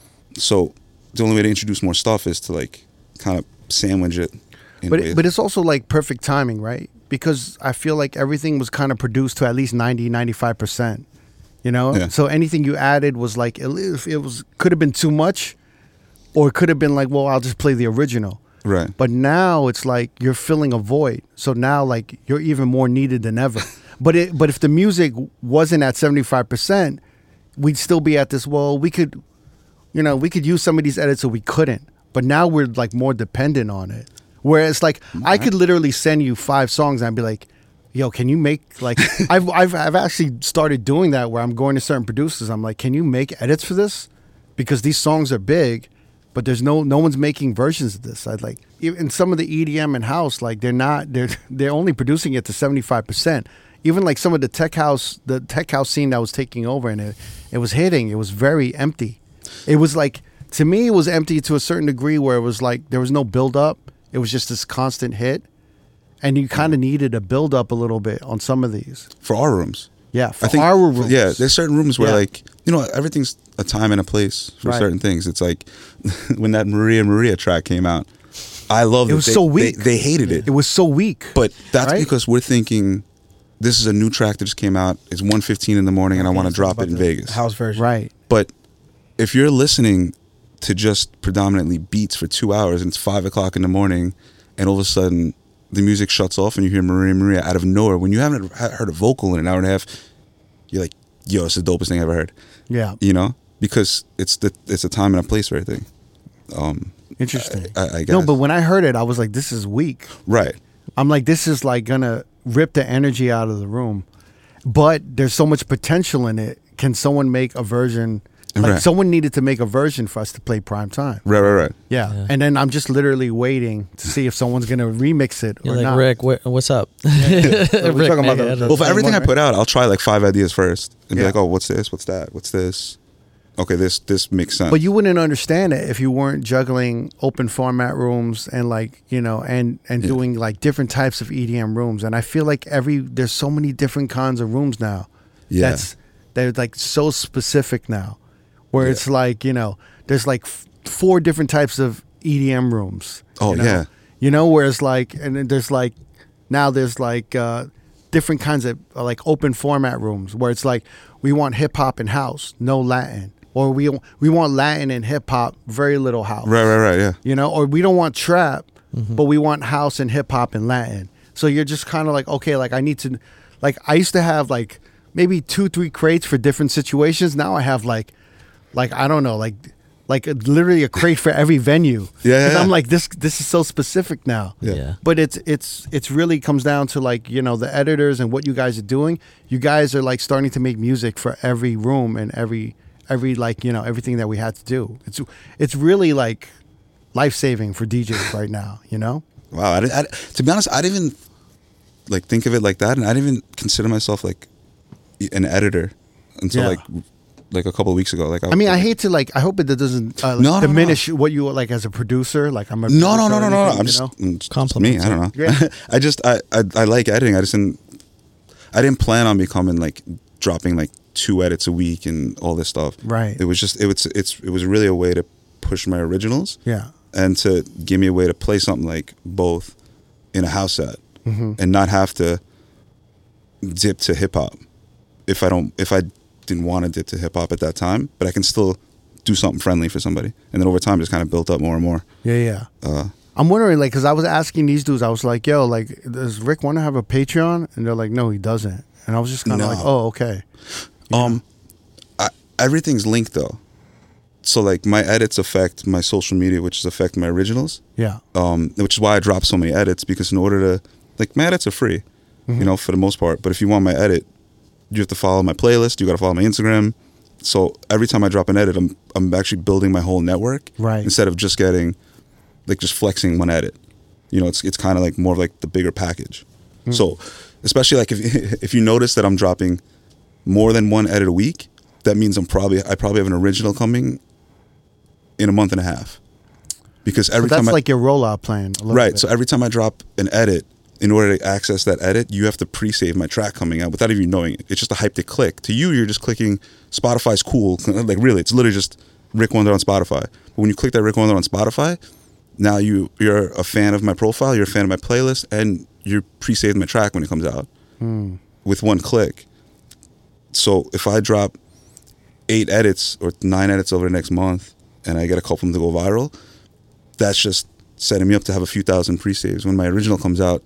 So the only way to introduce more stuff is to like kind of sandwich it. In But ways. it, but it's also like perfect timing, right? Because I feel like everything was kind of produced to at least ninety, ninety-five percent. You know? Yeah. So anything you added was like it, it was could have been too much, or it could have been like, well, I'll just play the original. right. But now it's like you're filling a void. So now like you're even more needed than ever. But it but if the music wasn't at seventy-five percent, we'd still be at this, well, we could you know, we could use some of these edits or we couldn't. But now we're like more dependent on it. Whereas like I could literally send you five songs and I'd be like, yo, can you make like I've I've I've actually started doing that where I'm going to certain producers. I'm like, can you make edits for this? Because these songs are big, but there's no no one's making versions of this. I'd like in some of the E D M and house, like they're not they're they're only producing it to seventy-five percent. Even like some of the tech house the tech house scene that was taking over, and it it was hitting. It was very empty. It was like to me it was empty to a certain degree where it was like there was no build up. It was just this constant hit. And you kind of needed a build up a little bit on some of these. For our rooms. Yeah, for I think, our rooms. Yeah, there's certain rooms where Yeah. like, you know, everything's a time and a place for Right. certain things. It's like when that Maria Maria track came out, I loved it. It was They- so they- weak. They, hated it. It was so weak. But that's right? because we're thinking this is a new track that just came out. It's one fifteen in the morning and I want to drop it in Vegas. House version. Right. But if you're listening to just predominantly beats for two hours and it's five o'clock in the morning and all of a sudden the music shuts off and you hear Maria Maria out of nowhere, when you haven't ha- heard a vocal in an hour and a half, you're like, yo, it's the dopest thing I've ever heard. Yeah. You know? Because it's the it's a time and a place for everything. Um, Interesting. I, I guess. No, but when I heard it, I was like, this is weak. Right. I'm like, this is like gonna rip the energy out of the room. But there's so much potential in it. Can someone make a version? Like Right. someone needed to make a version for us to play prime time. Right, right, right. Yeah. Yeah. And then I'm just literally waiting to see if someone's gonna remix it You're or like, not. Rick, wh- what's up? we're Rick, talking about make the- it. the- Well, for Same everything one, I put out, I'll try like five ideas first and be Yeah. like, oh, what's this? What's that? What's this? Okay, this this makes sense. But you wouldn't understand it if you weren't juggling open format rooms and like, you know, and and Yeah. doing like different types of E D M rooms. And I feel like every there's so many different kinds of rooms now. Yeah. That's they're like so specific now. Where Yeah. it's like, you know, there's like f- four different types of E D M rooms. Oh, you know? yeah. You know, where it's like and then there's like now there's like uh different kinds of uh, like open format rooms where it's like we want hip hop and house, no Latin. Or we we want Latin and hip hop, very little house. right, right, right, yeah. You know, or we don't want trap, Mm-hmm. but we want house and hip hop and Latin. So you're just kind of like, okay, like I need to, like I used to have like maybe two, three crates for different situations. Now I have like, like I don't know, like, like literally a crate for every venue. Yeah, yeah, 'Cause I'm yeah. like this. This is so specific now. Yeah. Yeah. But it's it's it's really comes down to like you know the editors and what you guys are doing. You guys are like starting to make music for every room and every every like you know everything that we had to do. It's it's really like life saving for D Js right now. You know. Wow. I, didn't- I, to be honest, I didn't even like think of it like that, and I didn't even consider myself like an editor until Yeah. like like a couple of weeks ago. Like I mean, I hate to like. I hope it doesn't uh, No, no, no. diminish what you like as a producer. Like I'm a No, no, producer no, or no, no, no. anything, I'm you just, know? mm, just Compliments me. I don't know. Yeah. I just I, I I like editing. I just didn't. I didn't plan on becoming like dropping like two edits a week and all this stuff. Right. It was just it was it's it was really a way to push my originals. Yeah. And to give me a way to play something like both in a house set Mm-hmm. and not have to dip to hip hop if I don't if I didn't want to dip to hip hop at that time, but I can still do something friendly for somebody. And then over time, just kind of built up more and more. Yeah. Yeah. Uh, I'm wondering, like, because I was asking these dudes, I was like, yo, like, does Rick want to have a Patreon? And they're like, no, he doesn't. And I was just kind of No. like, oh, okay. Um, I, everything's linked though. So like my edits affect my social media, which is affect my originals. Yeah. Um, which is why I drop so many edits, because in order to like my edits are free, Mm-hmm. you know, for the most part. But if you want my edit, you have to follow my playlist. You got to follow my Instagram. So every time I drop an edit, I'm I'm actually building my whole network, Right. Instead of just getting like just flexing one edit. You know, it's it's kind of like more of like the bigger package. Mm. So, especially like if if you notice that I'm dropping more than one edit a week, that means I'm probably I probably have an original coming in a month and a half. Because every so that's time I, like your rollout plan, a right? bit. So every time I drop an edit, in order to access that edit, you have to pre-save my track coming out without even knowing it. It's just a hype to click. To you, you're just clicking Spotify's cool. Like really, it's literally just Rick Wonder on Spotify. But when you click that Rick Wonder on Spotify, now you you're a fan of my profile, you're a fan of my playlist, and you're pre-saved my track when it comes out mm. with one click. So if I drop eight edits or nine edits over the next month, and I get a couple of them to go viral, that's just setting me up to have a few thousand pre-saves. When my original comes out,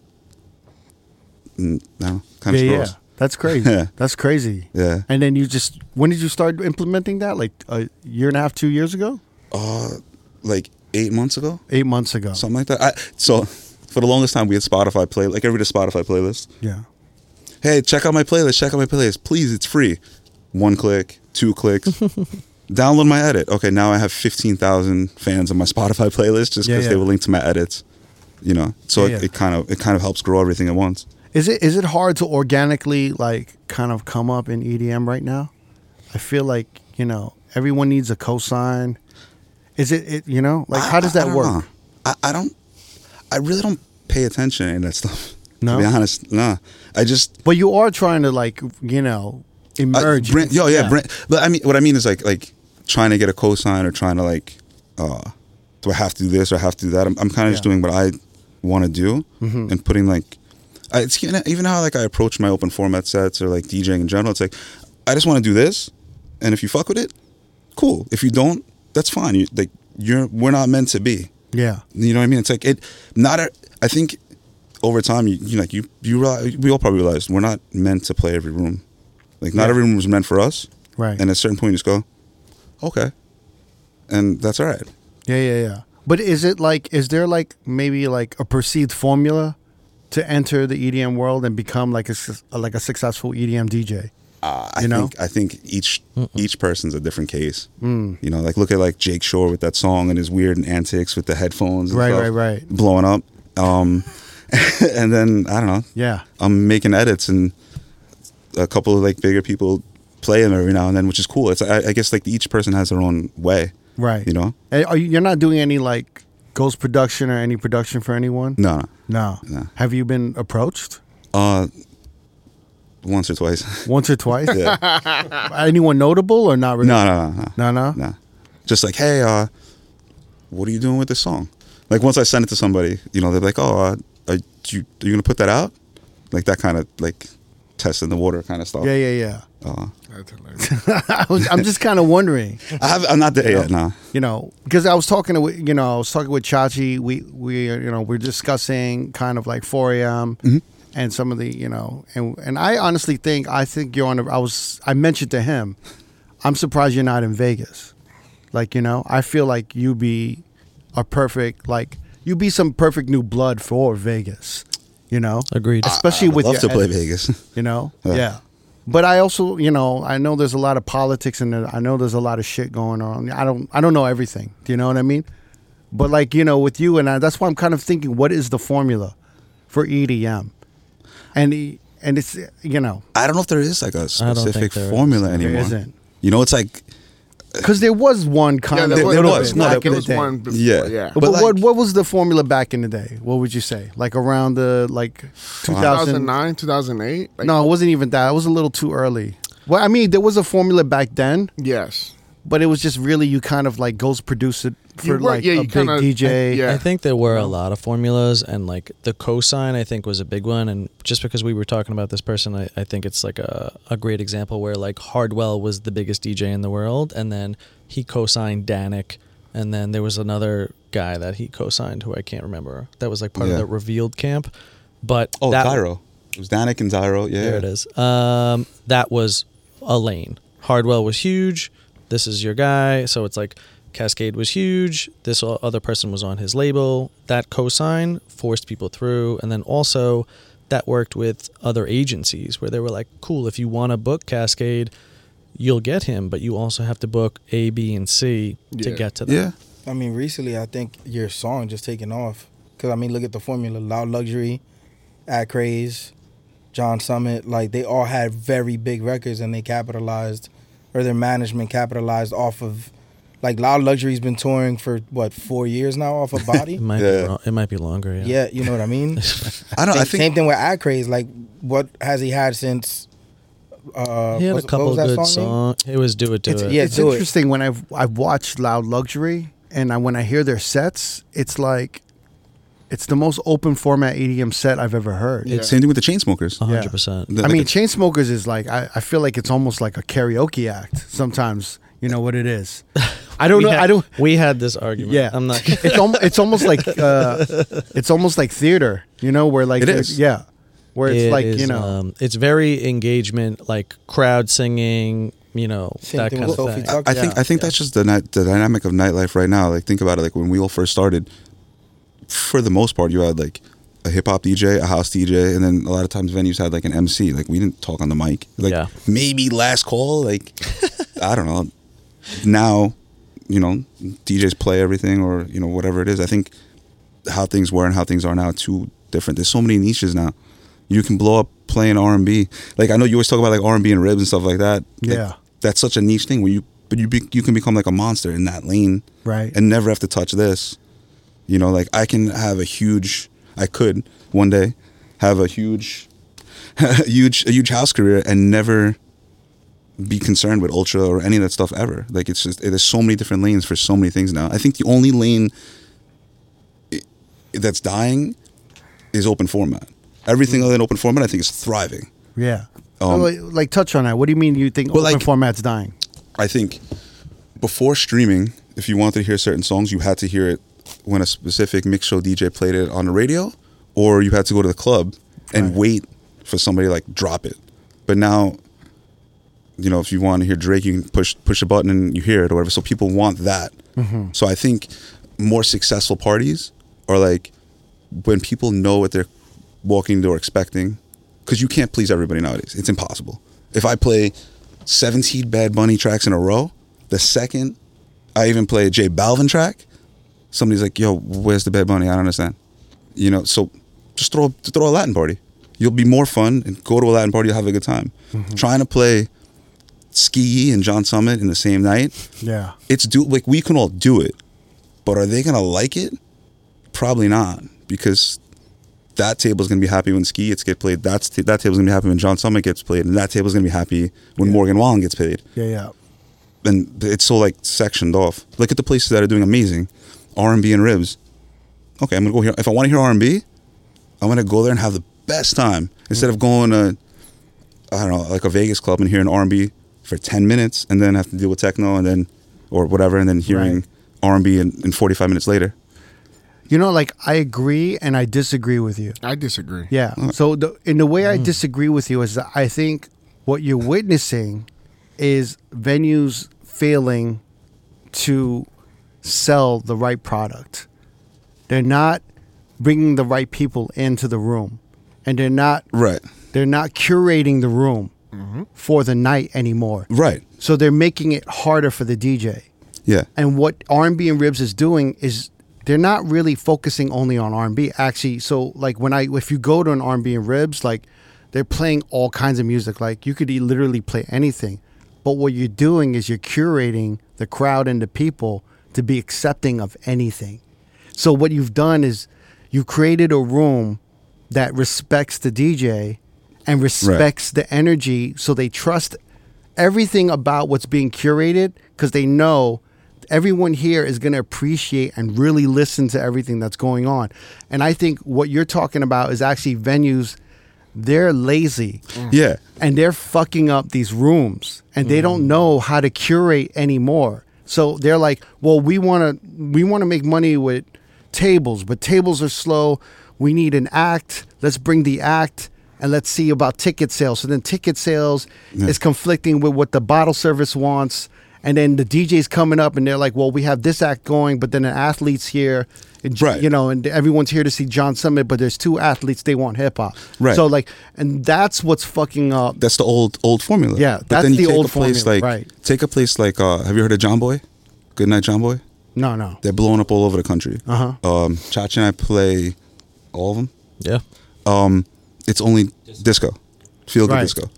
no, kind of yeah, scrolls. yeah. That's crazy. Yeah. That's crazy. Yeah. And then you just, when did you start implementing that? Like a year and a half, two years ago? Uh, like eight months ago, Eight months ago. something like that. I, so for the longest time, we had Spotify play, like every Spotify playlist. Yeah. Hey, check out my playlist. Check out my playlist, please. It's free. One click, two clicks. Download my edit. Okay, now I have fifteen thousand fans on my Spotify playlist just because Yeah, yeah. they will link to my edits. You know, so Yeah, it, yeah. it kind of it kind of helps grow everything at once. Is it is it hard to organically like kind of come up in E D M right now? I feel like, you know, everyone needs a cosign. Is it, it you know, like how does I- that I don't work? know. I, I don't. I really don't pay attention to any of that stuff. No? To be honest, no. I just But you are trying to like, you know, I, emerge. brand, yo, yeah, brand, but I mean, what I mean is like, like trying to get a cosign or trying to like, uh, do I have to do this or I have to do that? I'm, I'm kind of just Yeah. doing what I want to do Mhm. and putting like, I, it's even even how like I approach my open format sets or like DJing in general. It's like, I just want to do this, and if you fuck with it, cool. If you don't, that's fine. You, like you're, we're not meant to be. Yeah. You know what I mean? It's like it. Not. A, I think over time, you, you like you you realize, we all probably realized we're not meant to play every room. Like not Yeah. every room was meant for us. Right. And at a certain point, you just go, okay, and that's all right. Yeah, yeah, yeah. But is it like, is there like maybe like a perceived formula to enter the E D M world and become like a su- like a successful E D M D J? Uh, I You know? think I think each each person's a different case. Mm. You know, like look at like Jake Shore with that song and his weird antics with the headphones, and Right, stuff, right, right. blowing up. Um, and then I don't know. Yeah. I'm making edits and a couple of like bigger people play them every now and then, which is cool. It's I, I guess like each person has their own way. Right. You know? And are you, you're not doing any like ghost production or any production for anyone? No, no. No. No. Have you been approached Uh, once or twice. once or twice? Yeah. Anyone notable or not really? No, no, no, no. No, no? No. Just like, hey, uh, what are you doing with this song? Like once I send it to somebody, you know, they're like, oh, uh, are you are you gonna put that out? Like that kind of like testing the water kind of stuff. Yeah, yeah, yeah. Uh, That's hilarious. I was, I'm just kind of wondering, I have, I'm not there yet. Nah. you know, because I was talking to, you know, I was talking with Chachi. We, we, you know, we're discussing kind of like four a.m. Mhm. and some of the, you know, and and I honestly think, I think you're on. A, I was, I mentioned to him, I'm surprised you're not in Vegas. Like, you know, I feel like you'd be a perfect, like, you'd be some perfect new blood for Vegas. You know, Agreed. especially I would with love your to play edits. Vegas. You know, Yeah. yeah. But I also, you know, I know there's a lot of politics and I know there's a lot of shit going on. I don't, I don't know everything. Do you know what I mean? But like, you know, with you and I, that's why I'm kind of thinking, what is the formula for E D M? And e- and it's, you know, I don't know if there is like a I don't think specific there is. formula there anymore. isn't. You know, it's like Because there was one kind Yeah, of there was, there little was. bit No, back there in the was day. one before, Yeah. yeah. But, But what like- what was the formula back in the day? What would you say? Like around the like two two thousand thousand? nine, two thousand eight? Like, No, it wasn't even that. It was a little too early. Well, I mean, there was a formula back then, Yes. but it was just really you kind of like ghost produce it for You were- like yeah, a you big kinda- D J. yeah. I think there were a lot of formulas, and like the cosign, I think was a big one. And just because we were talking about this person, I, I think it's like a, a great example where like Hardwell was the biggest D J in the world, and then he cosigned Danik, and then there was another guy that he cosigned who I can't remember. That was like part Yeah. of the Revealed camp. But oh, that, Zyro. It was Danik and Zyro. Yeah. there it is. Um, that was a lane. Hardwell was huge. This is your guy. So it's like Cascade was huge. This o- other person was on his label. That cosign forced people through. And then also that worked with other agencies where they were like, cool, if you want to book Cascade, you'll get him, but you also have to book A, B, and C to Yeah. get to them. Yeah. I mean, recently I think your song just taken off. Because, I mean, look at the formula. Loud Luxury, At Craze, John Summit. Like, they all had very big records and they capitalized, or their management capitalized off of, like, Loud Luxury's been touring for, what, four years now off of Body? It might Yeah. be wrong. It might be longer. Yeah. Yeah, you know what I mean? I don't. same, I think same thing with At Craze. Like, what has he had since... Uh, He had a what's- what couple was that good song songs. It was Do It, Do It's, It. yeah, it's do it. interesting when I've I've watched Loud Luxury, and I, when I hear their sets, it's like it's the most open format E D M set I've ever heard. Yeah. same thing with the Chainsmokers. A hundred percent. The- I like mean, a- Chainsmokers is like I, I feel like it's almost like a karaoke act. Sometimes you know what it is. I don't We know. had- I don't. We had this argument. Yeah, I'm not. It's almost it's almost like uh, it's almost like theater. You know, where like It there's- is. Yeah, where it's It like is, you know. um, it's very engagement, like crowd singing. You know, Same that thing kind with of Sophie thing. Tucker. I think Yeah, I think that's just the ni- the dynamic of nightlife right now. Like think about it. Like when we all first started, for the most part, you had like a hip hop D J, a house D J, and then a lot of times venues had like an M C. Like we didn't talk on the mic. Like Yeah. maybe last call. Like I don't know. Now, you know, D Js play everything or you know whatever it is. I think how things were and how things are now are too different. There's so many niches now. You can blow up playing R and B. Like I know you always talk about like R and B and ribs and stuff like that. Like, Yeah. that's such a niche thing where you but you be, you can become like a monster in that lane Right. and never have to touch this. You know, like I can have a huge I could one day have a huge huge a huge house career and never be concerned with ultra or any of that stuff ever. Like it's just there's so many different lanes for so many things now. I think the only lane i- that's dying is open format. Everything other than open format I think is thriving. Yeah. Um, like, like touch on that. What do you mean you think well, open like- format's dying? I think before streaming, if you wanted to hear certain songs, you had to hear it when a specific mix show D J played it on the radio, or you had to go to the club and Right. wait for somebody to like drop it. But now, you know, if you want to hear Drake, you can push push a button and you hear it or whatever. So people want that. Mm-hmm. So I think more successful parties are like when people know what they're walking into or expecting, because you can't please everybody nowadays. It's impossible. If I play seventeen Bad Bunny tracks in a row, the second I even play a J Balvin track, somebody's like, "Yo, where's the Bad Bunny? I don't understand." You know, so just throw just throw a Latin party. You'll be more fun and go to a Latin party. You'll have a good time. Mm-hmm. Trying to play Ski Yee and John Summit in the same night, Yeah. it's do like we can all do it, but are they gonna like it? Probably not, because that table's gonna be happy when Ski gets get played. That's t- that table's gonna be happy when John Summit gets played, and that table's gonna be happy when Yeah. Morgan Wallen gets paid. Yeah. Yeah. And it's so like sectioned off. Look at the places that are doing amazing, R and B and ribs. Okay, I'm gonna go here. If I want to hear R and B, I'm gonna go there and have the best time instead of going to, I don't know, like a Vegas club and hearing R and B for ten minutes and then have to deal with techno and then, or whatever, and then hearing Right. R and B in, in forty-five minutes later. You know, like I agree and I disagree with you. I disagree. Yeah. So the in the way I disagree with you is that I think what you're witnessing is venues failing to sell the right product. They're not bringing the right people into the room, and they're not Right. they're not curating the room for the night anymore. Right. So they're making it harder for the D J. Yeah. And what R and B and Ribs is doing is they're not really focusing only on R and B. Actually, so like when I if you go to an R and B and Ribs, like they're playing all kinds of music. Like you could e- literally play anything. But what you're doing is you're curating the crowd and the people to be accepting of anything. So what you've done is you've created a room that respects the D J and respects the energy, so they trust everything about what's being curated because they know everyone here is going to appreciate and really listen to everything that's going on. And I think what you're talking about is actually venues, they're lazy Yeah. and they're fucking up these rooms and they don't know how to curate anymore. So they're like, well, we want to we want to make money with tables, but tables are slow. We need an act. Let's bring the act and let's see about ticket sales. So then ticket sales is conflicting with what the bottle service wants. And then the D J's coming up and they're like, well, we have this act going, but then an athlete's here. And, Right. You know, and everyone's here to see John Summit, but there's two athletes, they want hip hop. Right. So like, and that's what's fucking up. That's the old old formula. Yeah, But that's then you the take old a place formula, like right. take a place like uh have you heard of John Boy? Good Night John Boy? No, no. They're blowing up all over the country. Uh huh. Um, Chachi and I play all of them. Yeah. Um, it's only disco, feel good Right. disco.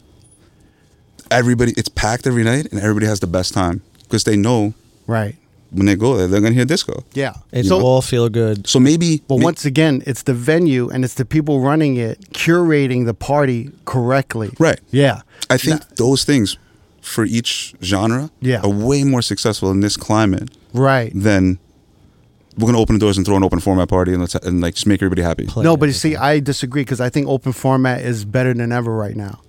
Everybody, it's packed every night, and everybody has the best time because they know Right. when they go there, they're gonna hear disco. Yeah. It's So, all feel good. So maybe, but may- once again, it's the venue and it's the people running it, curating the party correctly. right? Yeah. I think those things for each genre Yeah. are way more successful in this climate Right. than we're gonna open the doors and throw an open format party and let's and like just make everybody happy. Play No, but you everything. see, I disagree because I think open format is better than ever right now.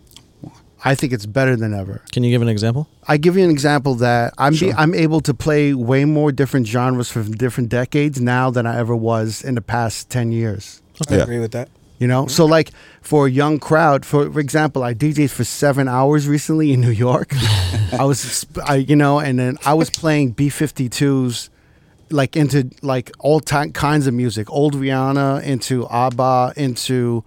I think it's better than ever. Can you give an example? I give you an example that I'm Sure. be, I'm able to play way more different genres from different decades now than I ever was in the past ten years. I Yeah. agree with that. You know, so like for a young crowd, for, for example, I D J'd for seven hours recently in New York. I was, I, you know, and then I was playing B fifty-twos, like into like all time kinds of music, old Rihanna, into ABBA, into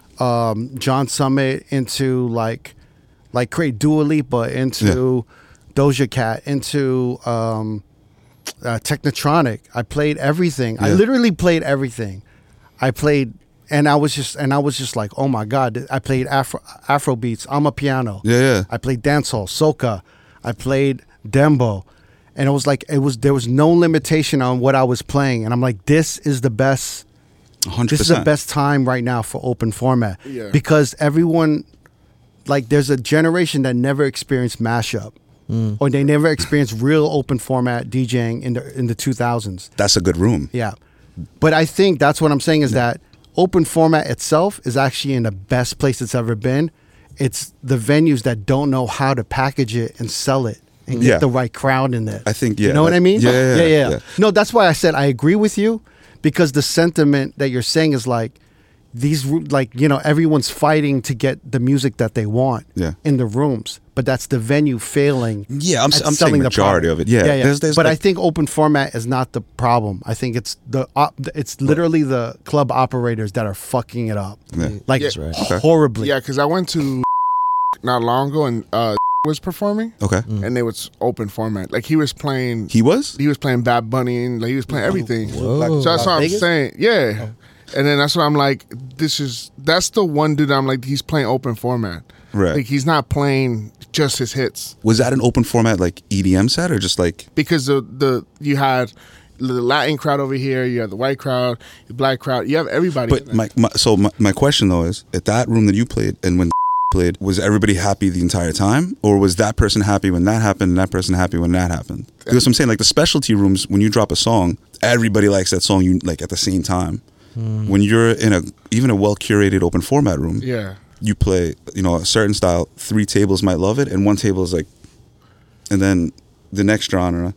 um, John Summit, into like like great Dua Lipa, into Doja Cat, into um, uh, Technotronic. I played everything. I Yeah. literally played everything. I played. And I was just, and I was just like, oh my god! I played Afro Afro beats. I'm a piano. Yeah, yeah. I played dancehall, soca. I played dembo, and it was like it was there was no limitation on what I was playing. And I'm like, this is the best. hundred This is the percent. best time right now for open format Yeah. because everyone, like, there's a generation that never experienced mashup, or they never experienced real open format DJing in the in the two thousands. That's a good room. Yeah. But I think that's what I'm saying is that open format itself is actually in the best place it's ever been. It's the venues that don't know how to package it and sell it and get Yeah. the right crowd in there. I think, yeah, You know what that- I mean? yeah, yeah, yeah, yeah, yeah. No, that's why I said I agree with you because the sentiment that you're saying is like these, like, you know, everyone's fighting to get the music that they want Yeah. in the rooms. But that's the venue failing. Yeah, I'm, at I'm saying selling the majority product. of it. Yeah, yeah, yeah. There's, there's but I like- think open format is not the problem. I think it's the op- it's literally the club operators that are fucking it up, Yeah. like Yeah. right. Okay. horribly. Yeah, because I went to not long ago and uh was performing, Okay. and it was open format. Like he was playing, He was? he was playing Bad Bunny, and like, he was playing everything. Whoa. So that's what I'm Vegas? saying. Yeah. And then that's what I'm like, this is, that's the one dude I'm like, he's playing open format. Right. Like he's not playing just his hits. Was that an open format like E D M set or just like Because the, the you had the Latin crowd over here, you have the white crowd, the black crowd, you have everybody. in But there. my, my so my, my question though is at that room that you played and when played, was everybody happy the entire time? Or was that person happy when that happened and that person happy when that happened? Because I'm saying like the specialty rooms, when you drop a song, everybody likes that song you like at the same time. When you're in a even a well curated open format room, Yeah. you play, you know, a certain style, three tables might love it, and one table is like, and then the next genre,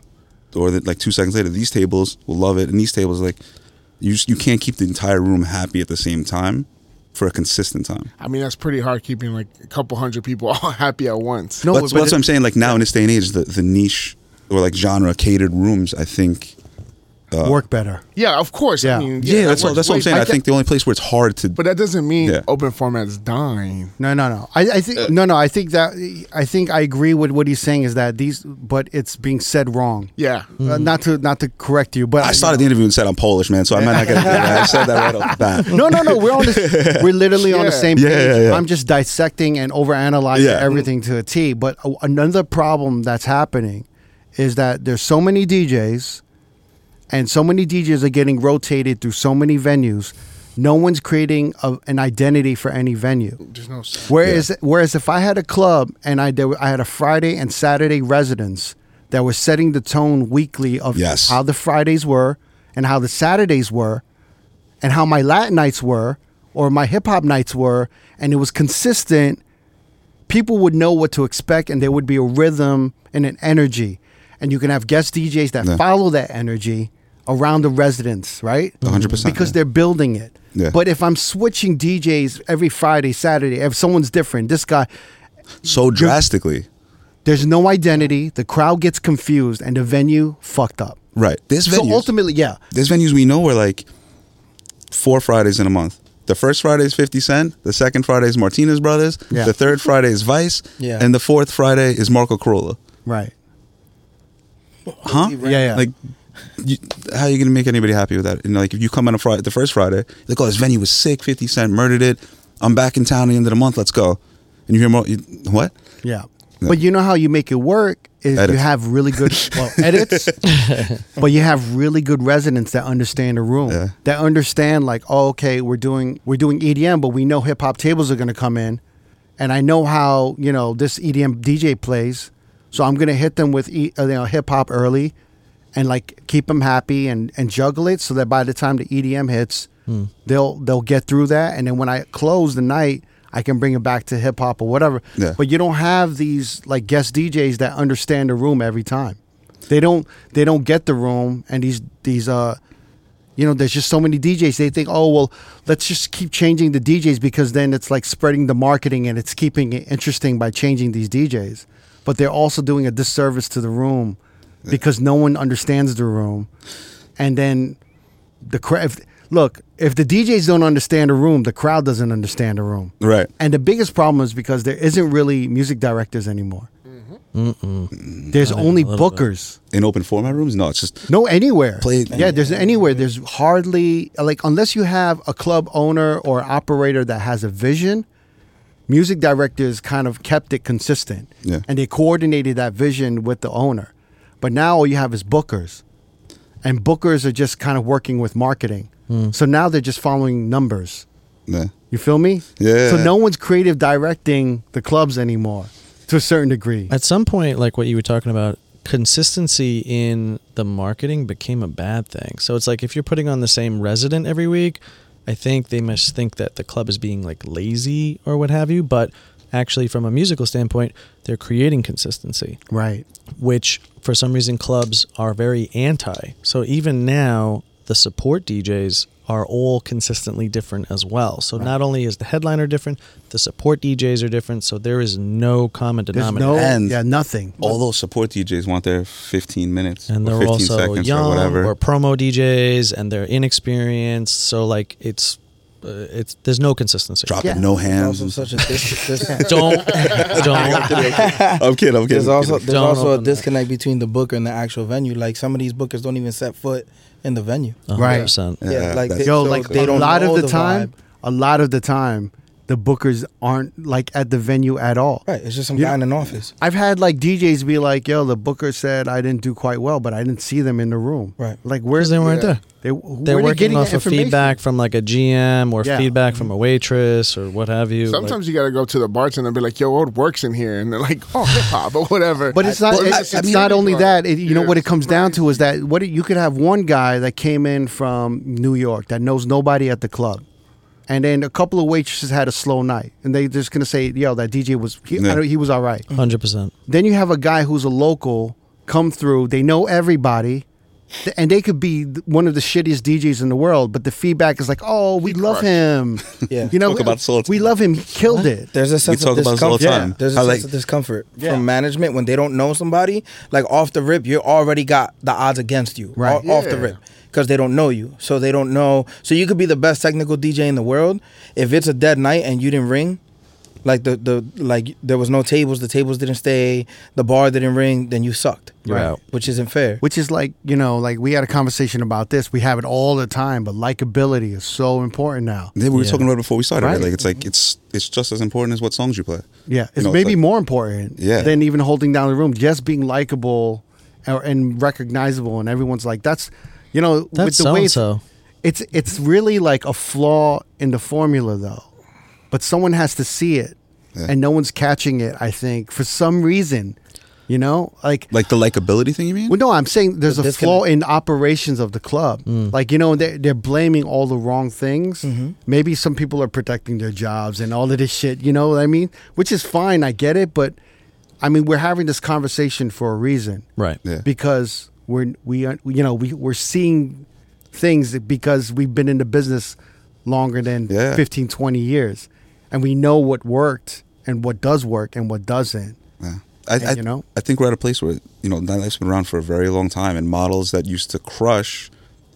or the, like two seconds later, these tables will love it, and these tables like, you just, you can't keep the entire room happy at the same time for a consistent time. I mean, that's pretty hard keeping like a couple hundred people all happy at once. No, that's but that's it- what I'm saying. Like now in this day and age, the, the niche or like genre catered rooms, I think. Uh, work better. Yeah, of course. Yeah. I mean, yeah, that that's what works that's what I'm way saying. I better. think the only place where it's hard to. But that doesn't mean Yeah. open format's dying. No, no, no. I, I think no, no. I think that I think I agree with what he's saying is that these, but it's being said wrong. Yeah. Uh, not to not to correct you, but I started the interview and said I'm Polish, man, so I might not get it. I said that right off the bat. No, no, no. We're on this. We're literally on the Yeah. same Yeah, page. yeah, yeah. I'm just dissecting and overanalyzing Yeah. everything to a T. But a- another problem that's happening is that there's so many D Js, and so many D Js are getting rotated through so many venues. No one's creating a, an identity for any venue. There's no sense. Whereas, whereas if I had a club and I there, were- I had a Friday and Saturday residents that were setting the tone weekly of Yes. how the Fridays were and how the Saturdays were, and how my Latin nights were or my hip hop nights were, and it was consistent, people would know what to expect, and there would be a rhythm and an energy, and you can have guest D Js that Yeah. follow that energy around the residents, right? one hundred percent, Because yeah. they're building it. Yeah. But if I'm switching D Js every Friday, Saturday, if someone's different, this guy, So drastically. there's no identity, the crowd gets confused, and the venue fucked up. Right. There's So venues. ultimately, yeah. There's venues we know where like four Fridays in a month. The first Friday is fifty Cent. The second Friday is Martinez Brothers. Yeah. The third Friday is Vice. Yeah. And the fourth Friday is Marco Corolla. Right. Huh? Yeah, yeah. Like you, how are you gonna make anybody happy with that? And like if you come on a Friday, the first Friday, like, oh, this venue was sick, fifty Cent murdered it. I'm back in town at the end of the month. Let's go. And you hear more. You, what? Yeah. But you know how you make it work is Edits. you have really good well, edits, but you have really good residents that understand the room, Yeah. that understand like, oh, okay, we're doing we're doing E D M, but we know hip hop tables are going to come in, and I know how you know this E D M D J plays, so I'm going to hit them with e, uh, you know hip hop early, and like keep them happy and and juggle it so that by the time the E D M hits, Hmm. they'll they'll get through that, and then when I close the night, I can bring it back to hip hop or whatever. Yeah. But you don't have these like guest D Js that understand the room every time. They don't they don't get the room, and these these uh you know, there's just so many D Js. They think, oh well, let's just keep changing the D Js because then it's like spreading the marketing and it's keeping it interesting by changing these D Js. But they're also doing a disservice to the room because no one understands the room. And then the crowd. Look, if the D Js don't understand a room, the crowd doesn't understand a room. Right. And the biggest problem is because there isn't really music directors anymore. Mm-mm. There's Not even only a little bit. bookers. In open format rooms? No, it's just No, anywhere. Play- yeah, there's anywhere. There's hardly, like, unless you have a club owner or operator that has a vision, music directors kind of kept it consistent. Yeah. And they coordinated that vision with the owner. But now all you have is bookers. And bookers are just kind of working with marketing. So now they're just following numbers. yeah. You feel me? Yeah. So no one's creative directing the clubs anymore to a certain degree. At some point, like what you were talking about, consistency in the marketing became a bad thing. So it's like if you're putting on the same resident every week, I think they must think that the club is being like lazy or what have you. But actually, from a musical standpoint, they're creating consistency, Right. which for some reason clubs are very anti. So even now, the support D Js are all consistently different as well. So not only is the headliner different, the support D Js are different. So there is no common There's denominator. no, And- yeah, nothing. All those support D Js want their fifteen minutes And or they're fifteen also seconds young or whatever. or promo D Js, and they're inexperienced. So like it's uh, it's there's no consistency. Dropping Yeah. no There's hands. also and such a dis- dis- Don't don't. stuff. I'm kidding. I'm kidding. There's I'm also kidding. there's Don't also a open that. disconnect between the booker and the actual venue. Like some of these bookers don't even set foot in the venue. one hundred Right. percent. Yeah, Yeah, like that's- they, Yo, so like they a don't lot know of the, time, vibe. a lot of the time, the bookers aren't like at the venue at all. Right, it's just some Yeah. guy in an office. I've had like D Js be like, "Yo, the booker said I didn't do quite well, but I didn't see them in the room." Right. Like, where's Because they weren't Yeah. there. They, They're where they working getting off that of information? feedback from like a G M or Yeah. feedback from a waitress or what have you. Sometimes you got to go to the bartender and be like, yo, what works in here? And they're like, oh, hip hop or whatever. But it's not. Well, it's I- I it's mean- not only that. It, you know Yeah. what it comes down to is that what it- you could have one guy that came in from New York that knows nobody at the club, and then a couple of waitresses had a slow night, and they just gonna say, "Yo, that D J was he, Yeah. I don't- he was all right." one hundred percent. Then you have a guy who's a local come through. They know everybody, th- and they could be th- one of the shittiest D Js in the world. But the feedback is like, "Oh, we love crushed. him." Yeah. You know, Talk about this all the we time. love him. He killed it. There's a sense talk of about this all the discomfort. time. There's a How, sense like- of discomfort Yeah. from management when they don't know somebody. Like off the rip, you already got the odds against you. Right. o- Off the Yeah. rip. Because they don't know you. So they don't know. So you could be the best technical D J in the world. If it's a dead night and you didn't ring, like the, the like there was no tables, the tables didn't stay, the bar didn't ring, then you sucked. You're out. Which isn't fair. Which is like, you know, like we had a conversation about this. We have it all the time, but likability is so important now. Yeah, we were Yeah. talking about it before we started. Right? Right. Like it's like it's it's just as important as what songs you play. Yeah, it's know, it's maybe like- more important Yeah. than even holding down the room. Just being likable and, and recognizable, and everyone's like, "That's, you know, That's with the so way and it's, so. it's it's really like a flaw in the formula, though. But someone has to see it, Yeah. and no one's catching it. I think for some reason, you know, like. Like the likability thing, you mean? Well, no, I'm saying there's The a flaw disconnect. in operations of the club. Like, you know, they're, they're blaming all the wrong things. Maybe some people are protecting their jobs and all of this shit, you know what I mean? Which is fine, I get it, but I mean, we're having this conversation for a reason. Right. Yeah. Because we're, we are, you know, we, we're seeing things because we've been in the business longer than Yeah. fifteen, twenty years. And we know what worked and what does work and what doesn't. Yeah. I, And, I, you know? I think we're at a place where, you know, nightlife's been around for a very long time, and models that used to crush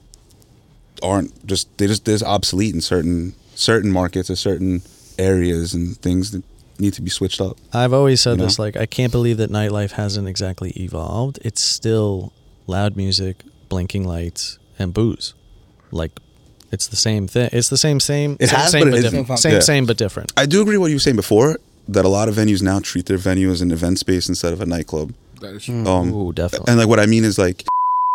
aren't just, they just, they're obsolete in certain certain markets or certain areas and things that need to be switched up. I've always said You this, know? like, I can't believe that nightlife hasn't exactly evolved. It's still loud music, blinking lights and booze. Like, it's the same thing. It's the same, same. It same, has, same, but it but isn't. different. Same, Yeah. same, but different. I do agree with what you were saying before, that a lot of venues now treat their venue as an event space instead of a nightclub. That is Mm. true. Um, Ooh, definitely. And like what I mean is like,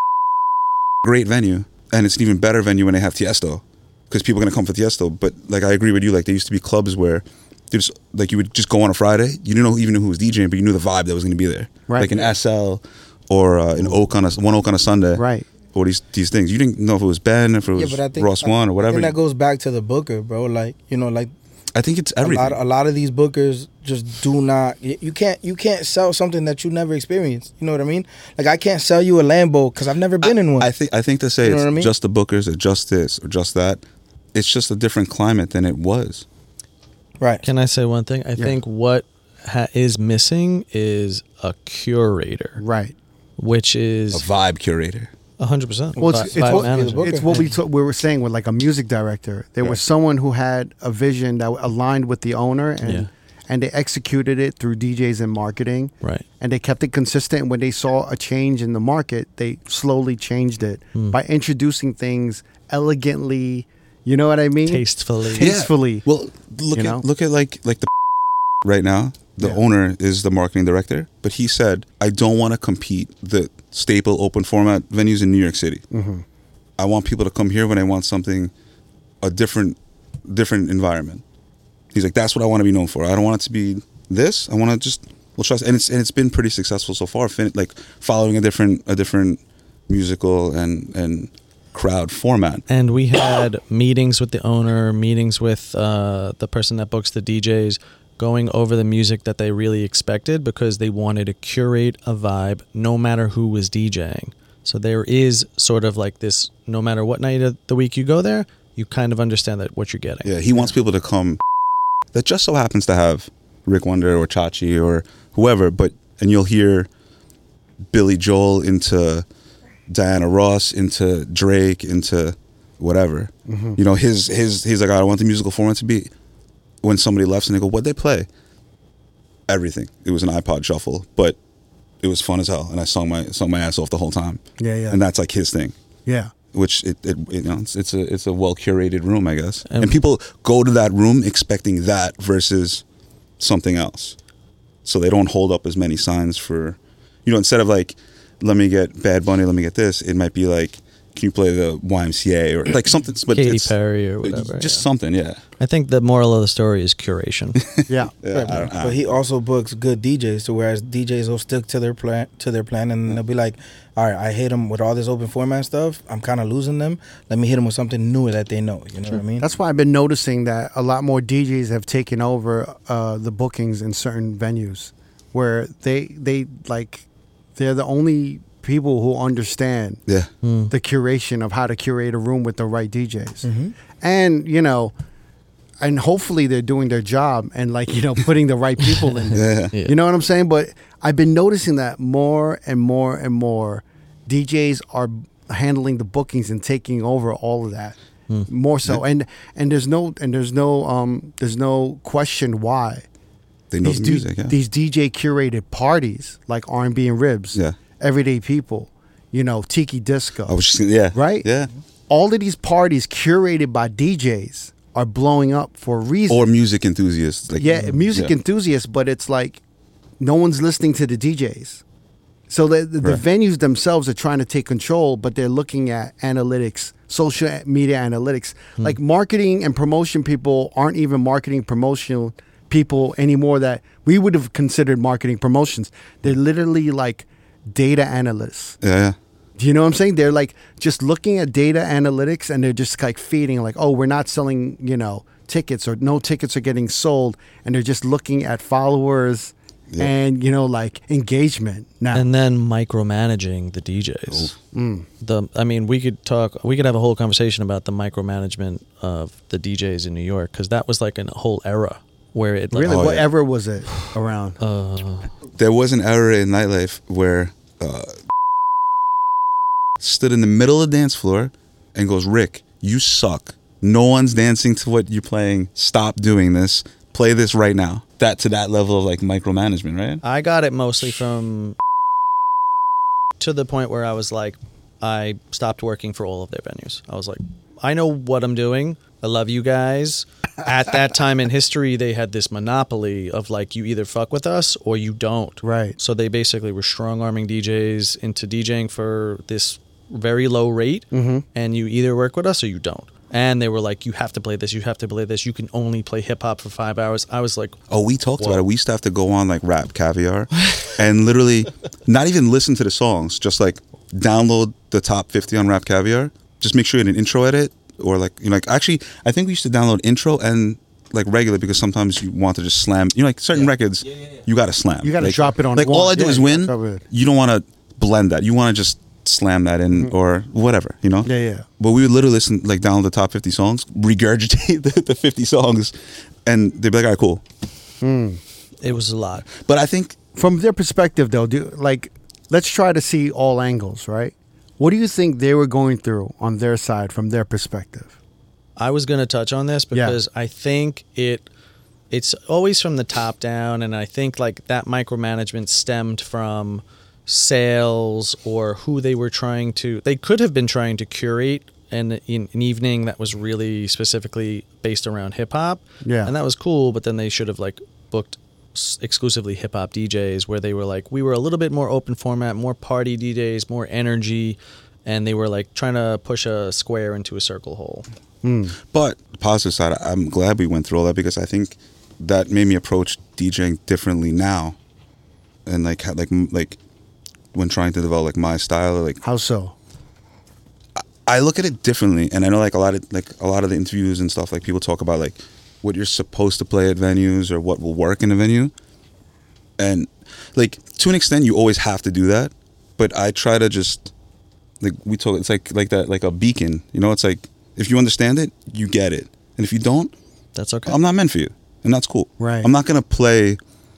great venue, and it's an even better venue when they have Tiesto, because people are gonna come for Tiesto. But like I agree with you, like there used to be clubs where there's like you would just go on a Friday, you didn't know even know who was DJing, but you knew the vibe that was gonna be there, Right. Like an S L or uh, an Oak on a one Oak on a Sunday, Right. Or these these things. You didn't know if it was Ben, if it was Yeah, but I think Ross One or I whatever. think that goes back to the booker, bro. Like you know, like I think it's a everything. lot, a lot of these bookers just do not. y- You can't, you can't sell something that you never experienced. You know what I mean? Like I can't sell you a Lambo because I've never been in one. I think I think to say You know it's what I mean? just the bookers or just this or just that, it's just a different climate than it was. right. Can I say one thing? I Yeah. think what ha- is missing is a curator, Right. which A is vibe curator. a hundred percent. Well, it's, vi- it's, vibe what, management. it's what we t- we were saying with like a music director. There was someone who had a vision that aligned with the owner, and Yeah. and they executed it through D Js and marketing, Right. and they kept it consistent. And when they saw a change in the market, they slowly changed it Hmm. by introducing things elegantly. You know what I mean? Tastefully. Tastefully. Well, look You at know? look at like like the right now. The Yeah. owner is the marketing director, but he said, "I don't want to compete the staple open format venues in New York City. Mm-hmm. I want people to come here when I want something, a different different environment." He's like, "That's what I want to be known for. I don't want it to be this. I want to just well trust." And it's and it's been pretty successful so far. Fin- like following a different a different musical and and crowd format. And we had meetings with the owner, meetings with uh, the person that books the D Js, going over the music that they really expected because they wanted to curate a vibe no matter who was DJing. So there is sort of like this, no matter what night of the week you go there, you kind of understand that what you're getting. Yeah, he wants people to come that just so happens to have Rick Wonder or Chachi or whoever, but and you'll hear Billy Joel into Diana Ross, into Drake, into whatever. Mm-hmm. You know, his his he's like, I want the musical format to be when somebody left and they go, what'd they play? Everything. It was an iPod shuffle, but it was fun as hell, and I sung my sung my ass off the whole time. Yeah, yeah. And that's like his thing. Yeah. Which it, it you know it's, it's a it's a well curated room, I guess, Um, and people go to that room expecting that versus something else, so they don't hold up as many signs for, you know, instead of like, let me get Bad Bunny, let me get this, it might be like, can you play the Y M C A or like something, but Katy it's, Perry or whatever. just yeah. something, yeah. I think the moral of the story is curation. Yeah. yeah Right, I don't, I but he also books good D Js, so whereas D Js will stick to their plan, to their plan, and they'll be like, "All right, I hate them with all this open format stuff. I'm kind of losing them. Let me hit them with something new that they know." You know what I mean? That's why I've been noticing that a lot more D Js have taken over uh, the bookings in certain venues, where they they like they're the only people who understand yeah. Hmm. the curation of how to curate a room with the right D Js, Mm-hmm. and you know, and hopefully they're doing their job and like you know putting the right people in there. Yeah. Yeah. You know what I'm saying? But I've been noticing that more and more and more D Js are handling the bookings and taking over all of that. Hmm. More so. And and there's no and there's no um there's no question why. They know These, the D- music, yeah. these D J curated parties like R and B and Ribs, Yeah. Everyday People, you know, Tiki Disco. I was just gonna- yeah. Right? Yeah. All of these parties curated by D Js are blowing up for a reason. Or music enthusiasts, like yeah, music yeah. enthusiasts, but it's like no one's listening to the D Js. So the the, the Right. venues themselves are trying to take control, but they're looking at analytics, social media analytics. Like marketing and promotion people aren't even marketing promotional people anymore that we would have considered marketing promotions. They're literally like data analysts. Yeah, yeah. Do you know what I'm saying? They're like just looking at data analytics and they're just like feeding like, oh, we're not selling, you know, tickets or no tickets are getting sold. And they're just looking at followers Yeah. and, you know, like engagement now. And then micromanaging the D Js. Mm. The I mean, we could talk. We could have a whole conversation about the micromanagement of the D Js in New York because that was like a whole era where it like, Really, Oh, yeah. whatever was it around? Uh, There was an era in nightlife where uh, stood in the middle of the dance floor and goes, Rick, you suck. No one's dancing to what you're playing. Stop doing this. Play this right now. That to that level of like micromanagement, right? I got it mostly from to the point where I was like, I stopped working for all of their venues. I was like, I know what I'm doing. I love you guys. At that time in history, they had this monopoly of like, you either fuck with us or you don't. Right. So they basically were strong arming D Js into DJing for this very low rate, Mm-hmm. and you either work with us or you don't. And they were like, you have to play this, you have to play this. You can only play hip hop for five hours. I was like, Oh, we talked Whoa. about it. We used to have to go on like Rap Caviar and literally not even listen to the songs, just like download the top fifty on Rap Caviar. Just make sure you had an intro edit or like, you know, like actually, I think we used to download intro and like regular because sometimes you want to just slam, you know, like certain records, you got to slam. You gotta like, drop it on Like one. all I do Yeah, is you gotta win. drop it. You don't want to blend that. You want to just slam that in or whatever, you know? Yeah, yeah. But we would literally listen, like download the top fifty songs, regurgitate the, the fifty songs, and they'd be like, all right, cool. it was a lot. But I think From their perspective, though, do like let's try to see all angles, right? What do you think they were going through on their side from their perspective? I was going to touch on this Yeah. because I think it it's always from the top down, and I think like that micromanagement stemmed from sales or who they were trying to they could have been trying to curate an, an evening that was really specifically based around hip hop. Yeah. And that was cool, but then they should have like booked s- exclusively hip hop D Js where they were like, we were a little bit more open format, more party D Js, more energy, and they were like trying to push a square into a circle hole. But the positive side, I'm glad we went through all that because I think that made me approach DJing differently now, and like ha- like m- like when trying to develop like my style. Like How so? I look at it differently, and I know like a lot of like a lot of the interviews and stuff. Like people talk about like what you're supposed to play at venues or what will work in a venue, and like to an extent, you always have to do that. But I try to just like we talk. It's like like that like a beacon. You know, it's like if you understand it, you get it, and if you don't, That's okay. I'm not meant for you, and that's cool. Right. I'm not gonna play.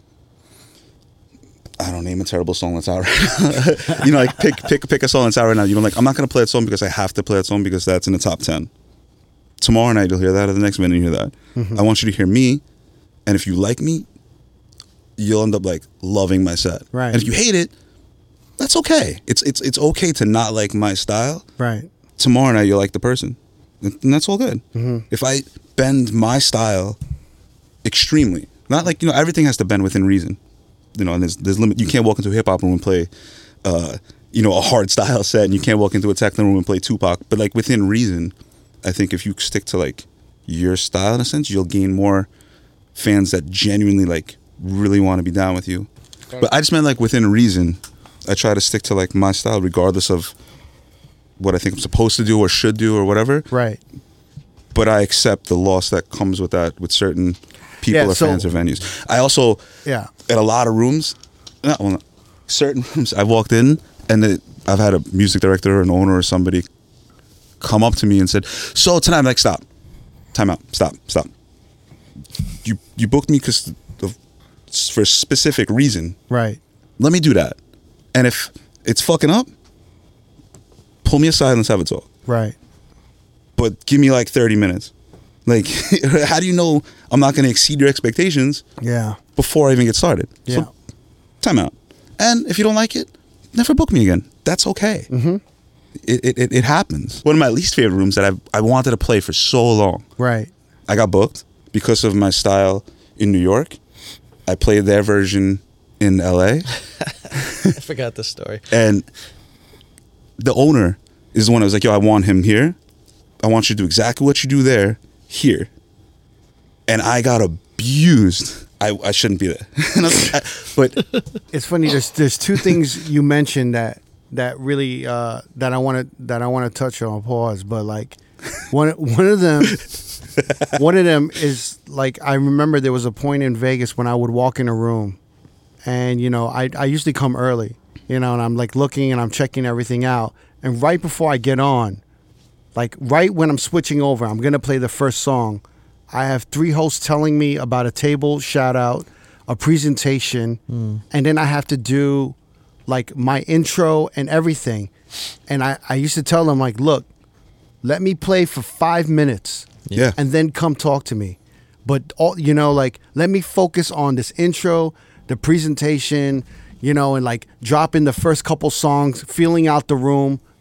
I don't name a terrible song that's out right now. You know, like pick pick pick a song that's out right now. You know, like I'm not gonna play that song because I have to play that song because that's in the top ten. Tomorrow night you'll hear that, or the next minute you hear that. Mm-hmm. I want you to hear me, and if you like me, you'll end up like loving my set. Right. And if you hate it, that's okay. It's it's it's okay to not like my style. Right. Tomorrow night you'll like the person, and that's all good. Mm-hmm. If I bend my style extremely, not like you know everything has to bend within reason. You know, and there's there's limit. You can't walk into a hip hop room and play, uh, you know, a hard style set, and you can't walk into a techno room and play Tupac. But like within reason, I think if you stick to like your style in a sense, you'll gain more fans that genuinely like really want to be down with you. But I just meant like within reason. I try to stick to like my style, regardless of what I think I'm supposed to do or should do or whatever. Right. But I accept the loss that comes with that with certain people Yeah, or so- fans or venues. I also, Yeah. at a lot of rooms, not well, certain rooms, I've walked in and the, I've had a music director or an owner or somebody come up to me and said, "So tonight," I'm like, "Stop, time out, stop, stop. You you booked me because for a specific reason. Right. Let me do that. And if it's fucking up, pull me aside and let's have a talk. Right. But give me like thirty minutes. Like, how do you know I'm not going to exceed your expectations Yeah. before I even get started?" Yeah. So, time out. And if you don't like it, never book me again. That's okay. Mm-hmm. It, it, it, it happens. One of my least favorite rooms that I've, I wanted to play for so long. Right. I got booked because of my style in New York. I played their version in L A. I forgot this story. And the owner is the one that was like, "Yo, I want him here. I want you to do exactly what you do there, here." And I got abused. I, I shouldn't be there. And I was like, I- but It's funny. There's there's two things you mentioned that that really uh, that I want to that I want to touch on. Pause. But like one one of them one of them is like I remember there was a point in Vegas when I would walk in a room, and you know I I usually come early, you know, and I'm like looking and I'm checking everything out, and right before I get on, like right when I'm switching over, I'm gonna play the first song. I have three hosts telling me about a table shout out, a presentation, and then I have to do like my intro and everything. And I, I used to tell them like, look, let me play for five minutes yeah. and then come talk to me. But all you know, like let me focus on this intro, the presentation, you know, and like drop in the first couple songs, feeling out the room,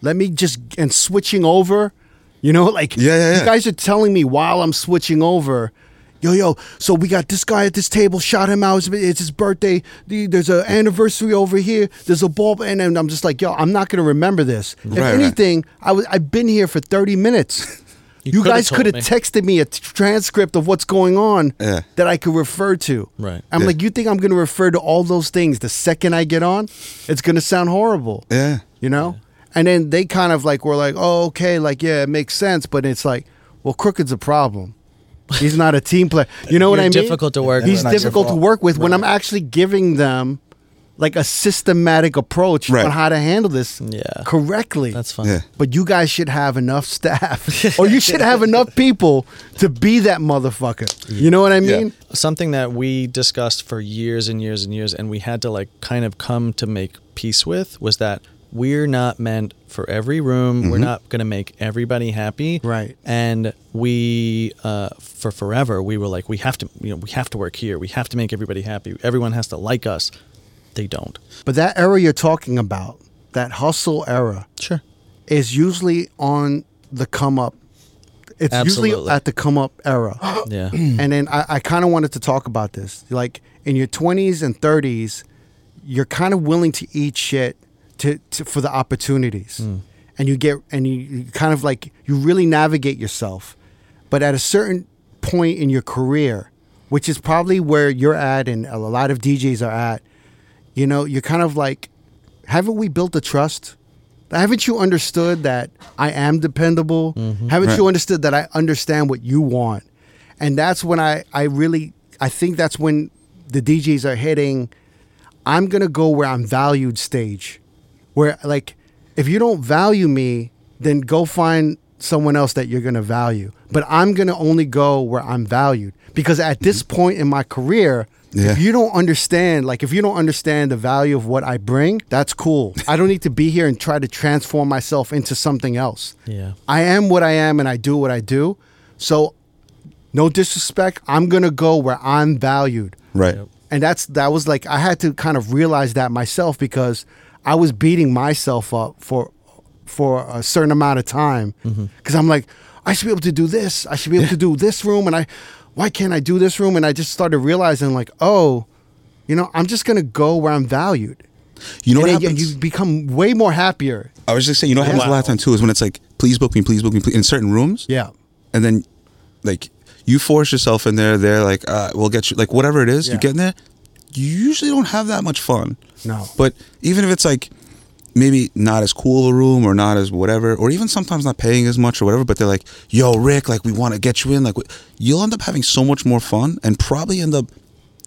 Let me just and switching over. You know, like Yeah, yeah, you yeah. guys are telling me while I'm switching over. Yo, yo, so we got this guy at this table, shot him out. It's, it's his birthday. The- There's an anniversary over here. There's a ball. And then I'm just like, yo, I'm not going to remember this. If Right, right. anything, I was, I've been here for thirty minutes. You You, could've guys told could have me. texted me a t- transcript of what's going on Yeah. that I could refer to. Right. I'm Yeah. like, you think I'm going to refer to all those things the second I get on? It's going to sound horrible. Yeah. You know? And then they kind of like were like, oh, okay, like, yeah, it makes sense. But it's like, well, Crooked's a problem. He's not a team player. You know what You're I mean? difficult to work He's with. Not your difficult to fault. work with when I'm actually giving them like a systematic approach Right. on how to handle this Yeah. correctly. That's fun. Yeah. But you guys should have enough staff, or you should have enough people to be that motherfucker. You know what I Yeah. mean? Something that we discussed for years and years and years, and we had to like kind of come to make peace with, was that we're not meant for every room. We're not going to make everybody happy. Right. And we, uh, for forever, we were like, we have to, you know, we have to work here. We have to make everybody happy. Everyone has to like us. They don't. But that era you're talking about, that hustle era, Sure. is usually on the come up. It's usually Absolutely. at the come up era. Yeah. And then I, I kind of wanted to talk about this. Like in your twenties and thirties, you're kind of willing to eat shit to, to for the opportunities, and you get and you, you kind of like you really navigate yourself. But at a certain point in your career, which is probably where you're at, and a lot of D Js are at, you know, you're kind of like, haven't we built a trust? Haven't you understood that I am dependable? Haven't Right. you understood that I understand what you want? And that's when I, I really, I think that's when the D Js are hitting, I'm going to go where I'm valued stage. Where, like, if you don't value me, then go find someone else that you're going to value. But I'm going to only go where I'm valued. Because at this point in my career, Yeah. if you don't understand, like if you don't understand the value of what I bring, that's cool. I don't need to be here and try to transform myself into something else. Yeah. I am what I am and I do what I do. So no disrespect, I'm going to go where I'm valued. Right. Yep. And that's that was like I had to kind of realize that myself because I was beating myself up for for a certain amount of time because I'm like, I should be able to do this. I should be able to do this room, and I why can't I do this room? And I just started realizing like, oh, you know, I'm just gonna go where I'm valued. You know what and then happens? you become way more happier. I was just saying, you know what happens a lot of time too is when it's like, please book me, please book me, please, in certain rooms. Yeah. And then, like, you force yourself in there. They're like, uh, we'll get you, like, whatever it is, Yeah. you get in there. You usually don't have that much fun. No. But even if it's like, maybe not as cool a room or not as whatever, or even sometimes not paying as much or whatever, but they're like, yo, Rick, like, we want to get you in. Like, you'll end up having so much more fun and probably end up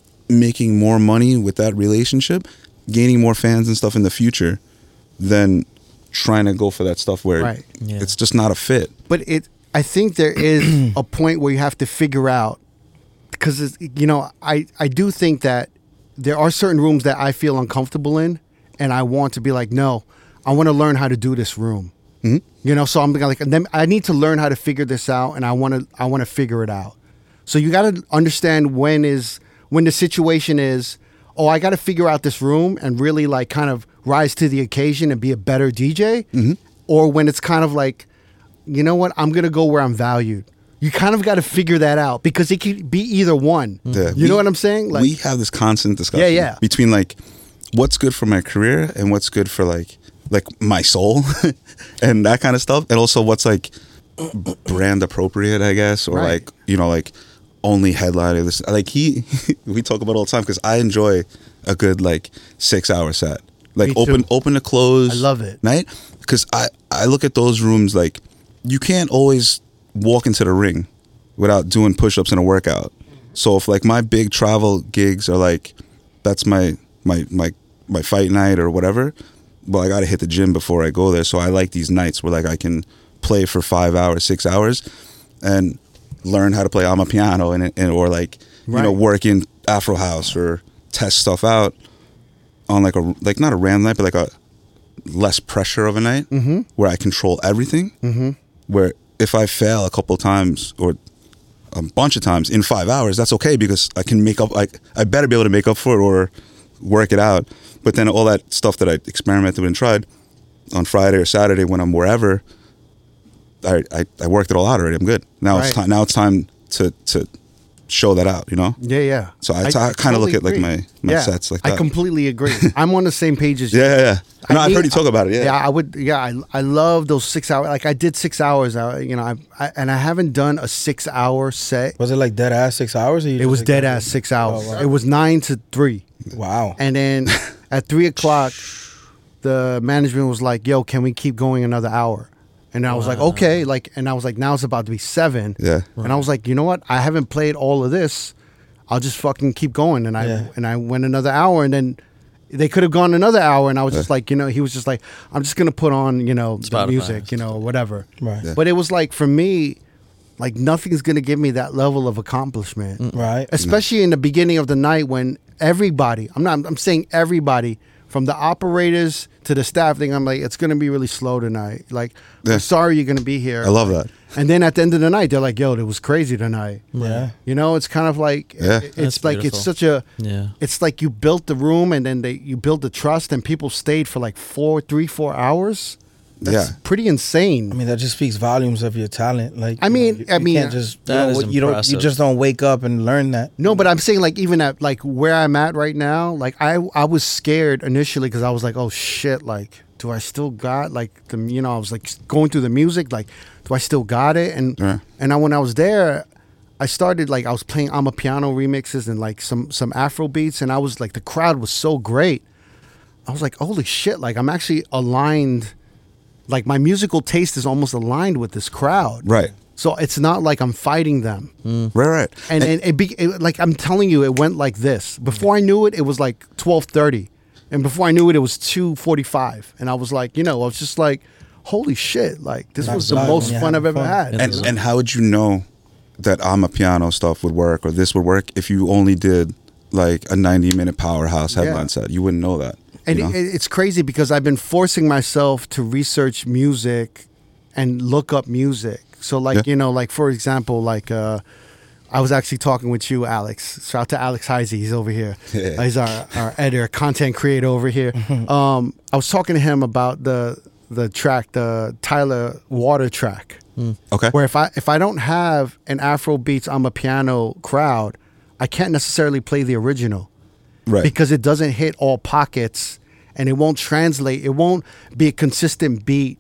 making more money with that relationship, gaining more fans and stuff in the future than trying to go for that stuff where Right. Yeah. it's just not a fit. But it, I think there is a point where you have to figure out, because you know, I I do think that there are certain rooms that I feel uncomfortable in, and I want to be like, no, I want to learn how to do this room. Mhm. You know, so I'm like, then I need to learn how to figure this out, and I want to I want to figure it out. So you got to understand when is when the situation is, oh, I got to figure out this room and really like kind of rise to the occasion and be a better D J, or when it's kind of like, you know what, I'm gonna go where I'm valued. You kind of got to figure that out because it could be either one. Yeah, You we- know what I'm saying? Like, we have this constant discussion Yeah, yeah. between like what's good for my career and what's good for like like my soul and that kind of stuff, and also what's like brand appropriate, I guess, or Right. like, you know, like only headliner this, like he we talk about it all the time because I enjoy a good like six hour set, like Me too. open open to close. I love it. Night, because I I look at those rooms like you can't always walk into the ring without doing push-ups and a workout. So if like my big travel gigs are like, that's my my my my fight night or whatever, well, I got to hit the gym before I go there. So I like these nights where like I can play for five hours, six hours, and learn how to play on my piano and, and or like you know Right. work in Afro house or test stuff out on like a like not a random night, but like a less pressure of a night Mm-hmm. where I control everything. Mm-hmm. Where if I fail a couple times or a bunch of times in five hours, that's okay because I can make up. Like I better be able to make up for it or work it out. But then all that stuff that I experimented with and tried, on Friday or Saturday when I'm wherever, I I, I worked it all out already. I'm good. Now it's Right. time. Now it's time to to show that out. You know. Yeah, yeah. So I, I, kind of look at like agree. my my yeah, sets like I that. completely agree. I'm on the same page as you. yeah, yeah, yeah. I No, I've need- heard you talk about it. Yeah. Yeah, I would. Yeah, I, I love those six hours. Like I did six hours. I, you know, I, I and I haven't done a six hour set. Was it like dead ass six hours? Or you It just was like- dead ass six hours. Oh, wow. It was nine to three, Wow. and then at three o'clock, the management was like, "Yo, can we keep going another hour?" And I was like, "Okay." Like, and I was like, "Now it's about to be seven." Yeah. And I was like, "You know what? I haven't played all of this. I'll just fucking keep going." And I Yeah. and I went another hour, and then they could have gone another hour, and I was just like, you know, he was just like, "I'm just gonna put on, you know, the Spotify. music, you know, whatever." Right. Yeah. But it was like for me, like nothing's gonna give me that level of accomplishment, Right. especially in the beginning of the night when everybody, I'm not, I'm saying everybody, from the operators to the staff thing, I'm like, it's gonna be really slow tonight. Like, Yeah. I'm sorry you're gonna be here. I love that. And then at the end of the night, they're like, "Yo, it was crazy tonight." Yeah. You know, it's kind of like Yeah. it's That's like beautiful. it's such a Yeah. it's like you built the room and then they you built the trust and people stayed for like four, three, four hours. That's Yeah. pretty insane. I mean, that just speaks volumes of your talent. Like, I you mean- know, you, I you mean, can't just that you, is know, you don't you impressive. just don't wake up and learn that. No, but I'm saying like even at like where I'm at right now, like I I was scared initially because I was like, oh shit, like do I still got like the you know I was like going through the music, like do I still got it? And Yeah. and I, when I was there, I started like I was playing I'm a piano remixes and like some some Afro beats, and I was like the crowd was so great. I was like, holy shit, like I'm actually aligned. Like my musical taste is almost aligned with this crowd. Right. So it's not like I'm fighting them. Right. Right. And, and it, be, it like I'm telling you, it went like this. Before I knew it, it was like twelve thirty, and before I knew it, it was two forty-five. And I was like, you know, I was just like, holy shit! Like this Like was the live most when you're fun I've having ever fun. had. And- And and how would you know that I'm a piano stuff would work or this would work if you only did like a ninety minute powerhouse headline Yeah. set? You wouldn't know that. And you know? it, it's crazy because I've been forcing myself to research music and look up music. So like, Yeah. you know, like for example, like uh, I was actually talking with you, Alex. Shout out to Alex Heisey. He's over here. Yeah. Uh, he's our, our editor, content creator over here. um, I was talking to him about the the track, the Tyler Water track. Okay. Where if I if I don't have an Afro beats, I'm a piano crowd, I can't necessarily play the original. Right. Because it doesn't hit all pockets and it won't translate. It won't be a consistent beat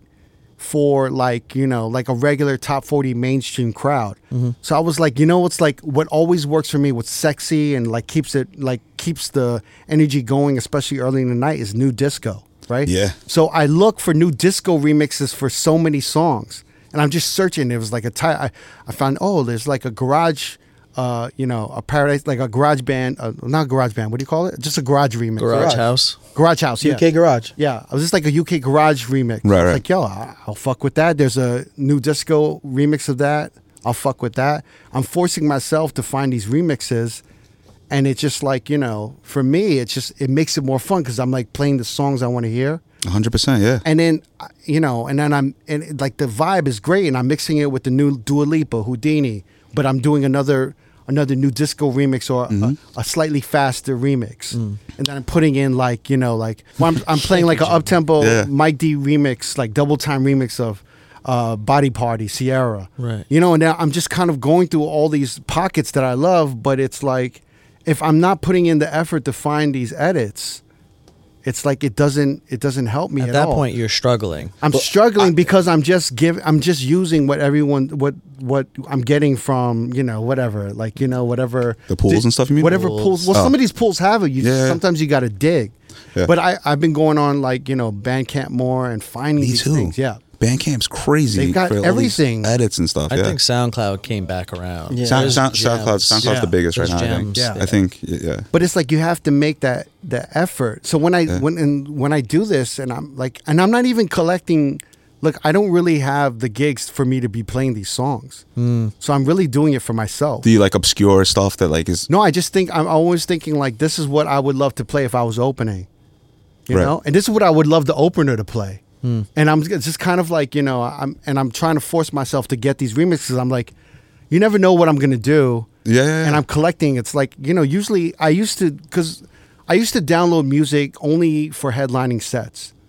for like, you know, like a regular top forty mainstream crowd. So I was like, you know, it's like what always works for me, what's sexy and like keeps it like keeps the energy going, especially early in the night, is new disco, right? Yeah. So I look for new disco remixes for so many songs. And I'm just searching. It was like a ty- I, I found, oh, there's like a garage uh, you know, a paradise, like a garage band, uh, not garage band, what do you call it? Just a garage remix. Garage Garage. House. Garage house, yeah. U K Garage. Yeah, it was just like a U K garage remix. Right, I was right. like, yo, I- I'll fuck with that. There's a new disco remix of that. I'll fuck with that. I'm forcing myself to find these remixes, and it's just like, you know, for me, it's just it makes it more fun because I'm like playing the songs I want to hear. one hundred percent, yeah. And then, uh, you know, and then I'm, and it- like the vibe is great, and I'm mixing it with the new Dua Lipa, Houdini, but I'm doing another another new disco remix or a, a slightly faster remix, and then I'm putting in like, you know, like well, I'm I'm playing like an up tempo Yeah. Mike D remix, like double time remix of uh, Body Party, Sierra, Right. You know, and now I'm just kind of going through all these pockets that I love, but it's like if I'm not putting in the effort to find these edits, it's like it doesn't it doesn't help me at, At that all. point, you're struggling. I'm struggling because I'm just give I'm just using what everyone what what I'm getting from, you know, whatever, like, you know, whatever The pools and stuff, you mean? whatever Pools. pools. Well, Oh. some of these pools have it. You Yeah, yeah. sometimes you got to dig. Yeah. But I I've been going on like, you know, Bandcamp more and finding Me these too. things. Yeah. Bandcamp's crazy. They've got for all these everything. edits and stuff. I yeah. think SoundCloud came back around. Yeah. Sound, There's Sound, gems. SoundCloud, SoundCloud's Yeah. the biggest right There's now. I think. gems Yeah. I think. Yeah. But it's like you have to make that the effort. So when I Yeah. when and when I do this and I'm like and I'm not even collecting. Look, I don't really have the gigs for me to be playing these songs. So I'm really doing it for myself. Do you like obscure stuff that like is No, I just think I'm always thinking like this is what I would love to play if I was opening, you Right. know, and this is what I would love the opener to play. And I'm it's just kind of like, you know, I'm and I'm trying to force myself to get these remixes. I'm like, you never know what I'm gonna do, Yeah, yeah, yeah. and I'm collecting. It's like, you know, usually I used to because I used to download music only for headlining sets.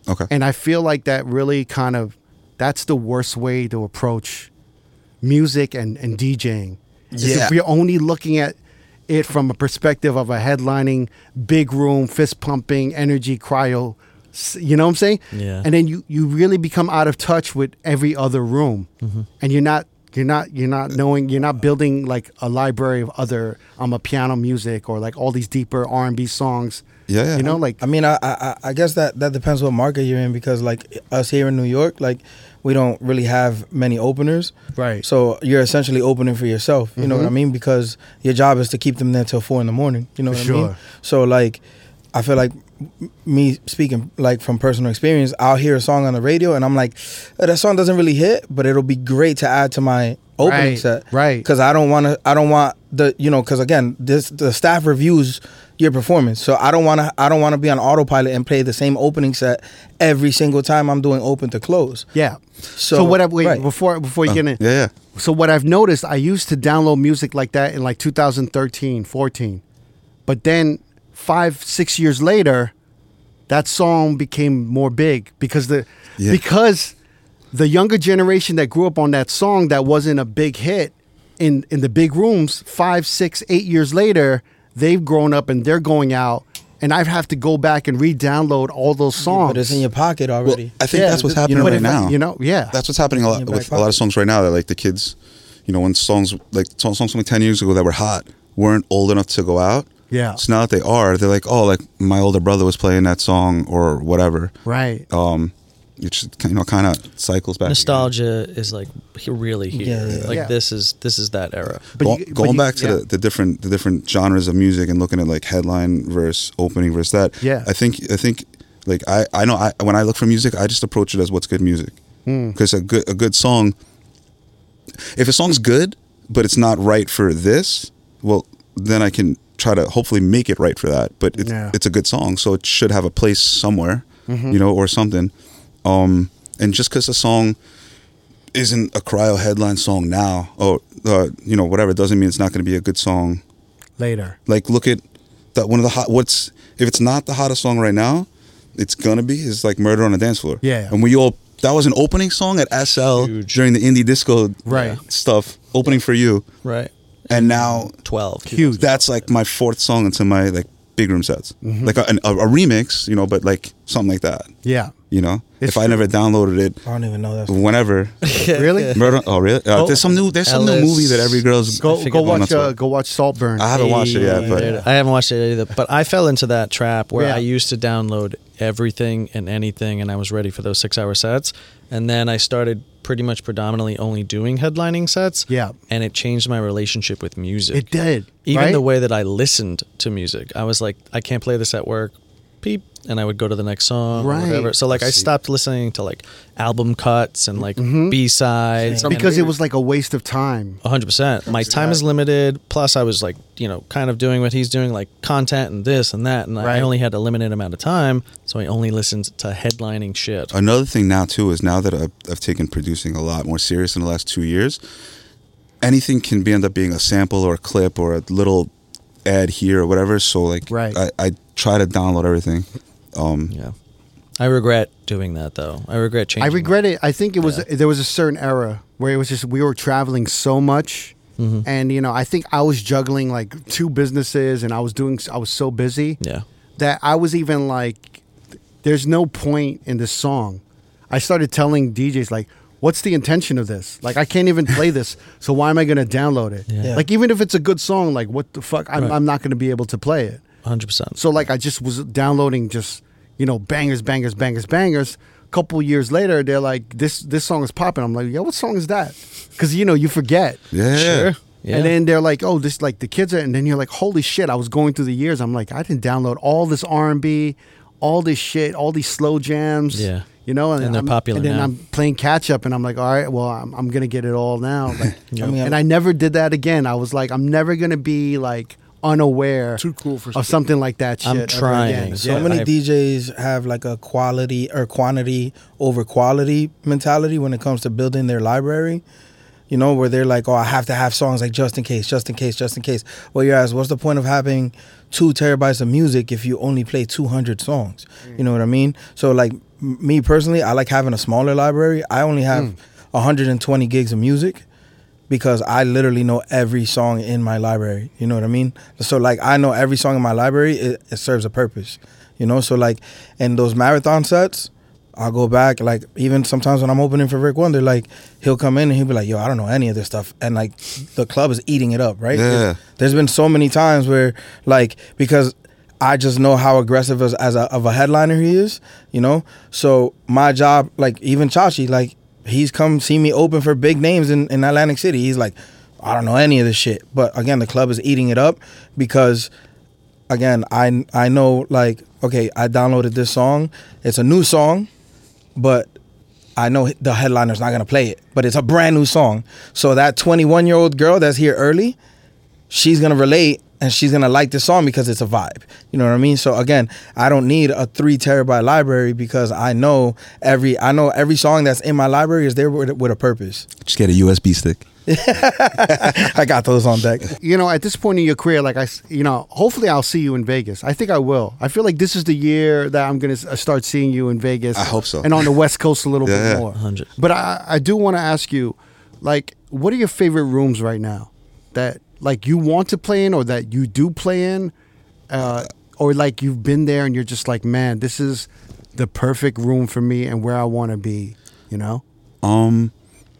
Okay. And I feel like that really kind of, that's the worst way to approach music and, and DJing. Is Yeah. If we're only looking at it from a perspective of a headlining, big room, fist pumping, energy, cryo, s- you know what I'm saying? Yeah. And then you, you really become out of touch with every other room. Mm-hmm. And you're not, you're not, you're not knowing, you're not building like a library of other, um, a piano music or like all these deeper R and B songs. Yeah, yeah. You know, like, I mean, I, I I guess that that depends what market you're in, because like us here in New York, like we don't really have many openers. right. So you're essentially opening for yourself. You know what I Mhm. mean? Because your job is to keep them there till four in the morning. You know For what I sure. mean? So like, I feel like m- me speaking like from personal experience, I'll hear a song on the radio and I'm like, "Oh, that song doesn't really hit, but it'll be great to add to my opening Right, set." right. Because I don't want to. I don't want the you know. Because again, this the staff reviews your performance, so I don't want to. I don't want to be on autopilot and play the same opening set every single time I'm doing open to close. Yeah. So, So, what I wait right. before before you Uh, get in. yeah, yeah. So what I've noticed, I used to download music like that in like two thousand thirteen, fourteen. But then five, six years later, that song became more big because the Yeah. because the younger generation that grew up on that song that wasn't a big hit in in the big rooms, five, six, eight years later, they've grown up and they're going out, and I have to go back and re-download all those songs. But it's in your pocket Well, already. I think Yeah, that's what's you happening know, right if I- now. You know, yeah. That's what's happening a lot In your with back a lot of pocket. songs right now. That like the kids, you know, when songs like songs songs from like ten years ago that were hot weren't old enough to go out. Yeah. So now that they are, they're like, oh, like my older brother was playing that song or whatever. Right. Um, it just you know kind of cycles back. Nostalgia is like he- really here. Yeah, yeah. Like Yeah. this is this is that era. But Go- you- but going you- back to yeah. the, the different the different genres of music and looking at like headline versus opening versus that. Yeah. I think I think like I I know I when I look for music, I just approach it as what's good music. Hmm. Because a good a good song, if a song's good but it's not right for this, well then I can try to hopefully make it right for that. But it's Yeah. it's a good song, so it should have a place somewhere, Mhm. you know, or something. Um, and just because a song isn't a cryo headline song now, or uh, you know whatever, doesn't mean it's not going to be a good song. Later. Like look at that one of the hot. What's if it's not the hottest song right now, it's gonna be is like Murder on the Dance Floor. Yeah. and we all that was an opening song at S L Huge. during the indie disco Right. stuff. Opening for you, Right. and now twelve. Huge. that's like my fourth song into my like big room sets, Mm-hmm. like a, an- a, a remix, you know, but like something like that, Yeah. you know. It's if I true. never downloaded it, I don't even know that. whenever. Really? Murder. Oh, really? Uh, Go- there's some new. There's some new Ellis. movie that every girl's Go forget go what watch that's uh, what- go watch Saltburn. I haven't watched it yet, Hey, but dude, I haven't watched it either. But I fell into that trap where Yeah. I used to download everything and anything, and I was ready for those six-hour sets. And then I started pretty much predominantly only doing headlining sets. Yeah. And it changed my relationship with music. It did. Even right? the way that I listened to music. I was like, I can't play this at work. Peep. And I would go to the next song Right. or whatever. So like I See. stopped listening to like album cuts and like Mhm. B-sides. Same. because it was like a waste of time. A hundred percent. My time is limited. Plus, I was like, you know, kind of doing what he's doing, like content and this and that, and Right. I only had a limited amount of time, so I only listened to headlining shit. Another thing now too is now that I've, I've taken producing a lot more serious in the last two years, anything can be end up being a sample or a clip or a little ad here or whatever. So like, Right. I, I try to download everything. Um, Yeah, I regret doing that though. I regret changing. I regret it. I think it was Yeah. there was a certain era where it was just we were traveling so much, Mhm. and you know I think I was juggling like two businesses, and I was doing I was so busy Yeah, that I was even like, there's no point in this song. I started telling D Js like, what's the intention of this? Like I can't even play this, so why am I going to download it? Yeah. Yeah. Like even if it's a good song, like what the fuck? I'm, Right. I'm not going to be able to play it. a hundred percent. So like I just was downloading just, you know, bangers, bangers, bangers, bangers. A couple years later, they're like, this this song is popping. I'm like, yo, what song is that? Because you know you forget. yeah. Sure. Yeah. And then they're like, oh, this like the kids are, and then you're like, holy shit! I was going through the years. I'm like, I didn't download all this R and B, all this shit, all these slow jams. Yeah. You know, And they're I'm, popular And then now. I'm playing catch up, and I'm like, all right, well, I'm, I'm gonna get it all now. Like, I mean, and I never did that again. I was like, I'm never gonna be like unaware Too cool for of something like that. Shit I'm ever trying. again. So Yeah. many I- D Js have like a quality or quantity over quality mentality when it comes to building their library, you know, where they're like, oh, I have to have songs like just in case, just in case, just in case. Well, you ask, what's the point of having two terabytes of music if you only play two hundred songs? Mm. You know what I mean? So like m- me personally, I like having a smaller library. I only have mm. one hundred twenty gigs of music because I literally know every song in my library. You know what I mean? So like I know every song in my library, it, it serves a purpose. You know, so like in those marathon sets, I'll go back, like, even sometimes when I'm opening for Rick Wonder, like, he'll come in and he'll be like, yo, I don't know any of this stuff. And, like, the club is eating it up, right? Yeah. There's, there's been so many times where, like, because I just know how aggressive as, as a, of a headliner he is, you know? So my job, like, even Chachi, like, he's come see me open for big names in, in Atlantic City. He's like, I don't know any of this shit. But, again, the club is eating it up because, again, I, I know, like, okay, I downloaded this song. It's a new song. But I know the headliner's not going to play it. But it's a brand new song. So that twenty-one-year-old girl that's here early, she's going to relate and she's going to like this song because it's a vibe. You know what I mean? So again, I don't need a three terabyte library because I know every I know every song that's in my library is there with, with a purpose. Just get a U S B stick. I got those on deck. You know, at this point in your career, like I, s- you know, hopefully I'll see you in Vegas. I think I will. I feel like this is the year that I'm going to start seeing you in Vegas. I hope so. And on the West Coast a little Yeah. bit more. one hundred. But I, I do want to ask you, like, what are your favorite rooms right now that, like, you want to play in or that you do play in? Uh, or, like, you've been there and you're just like, man, this is the perfect room for me and where I want to be, you know? Um,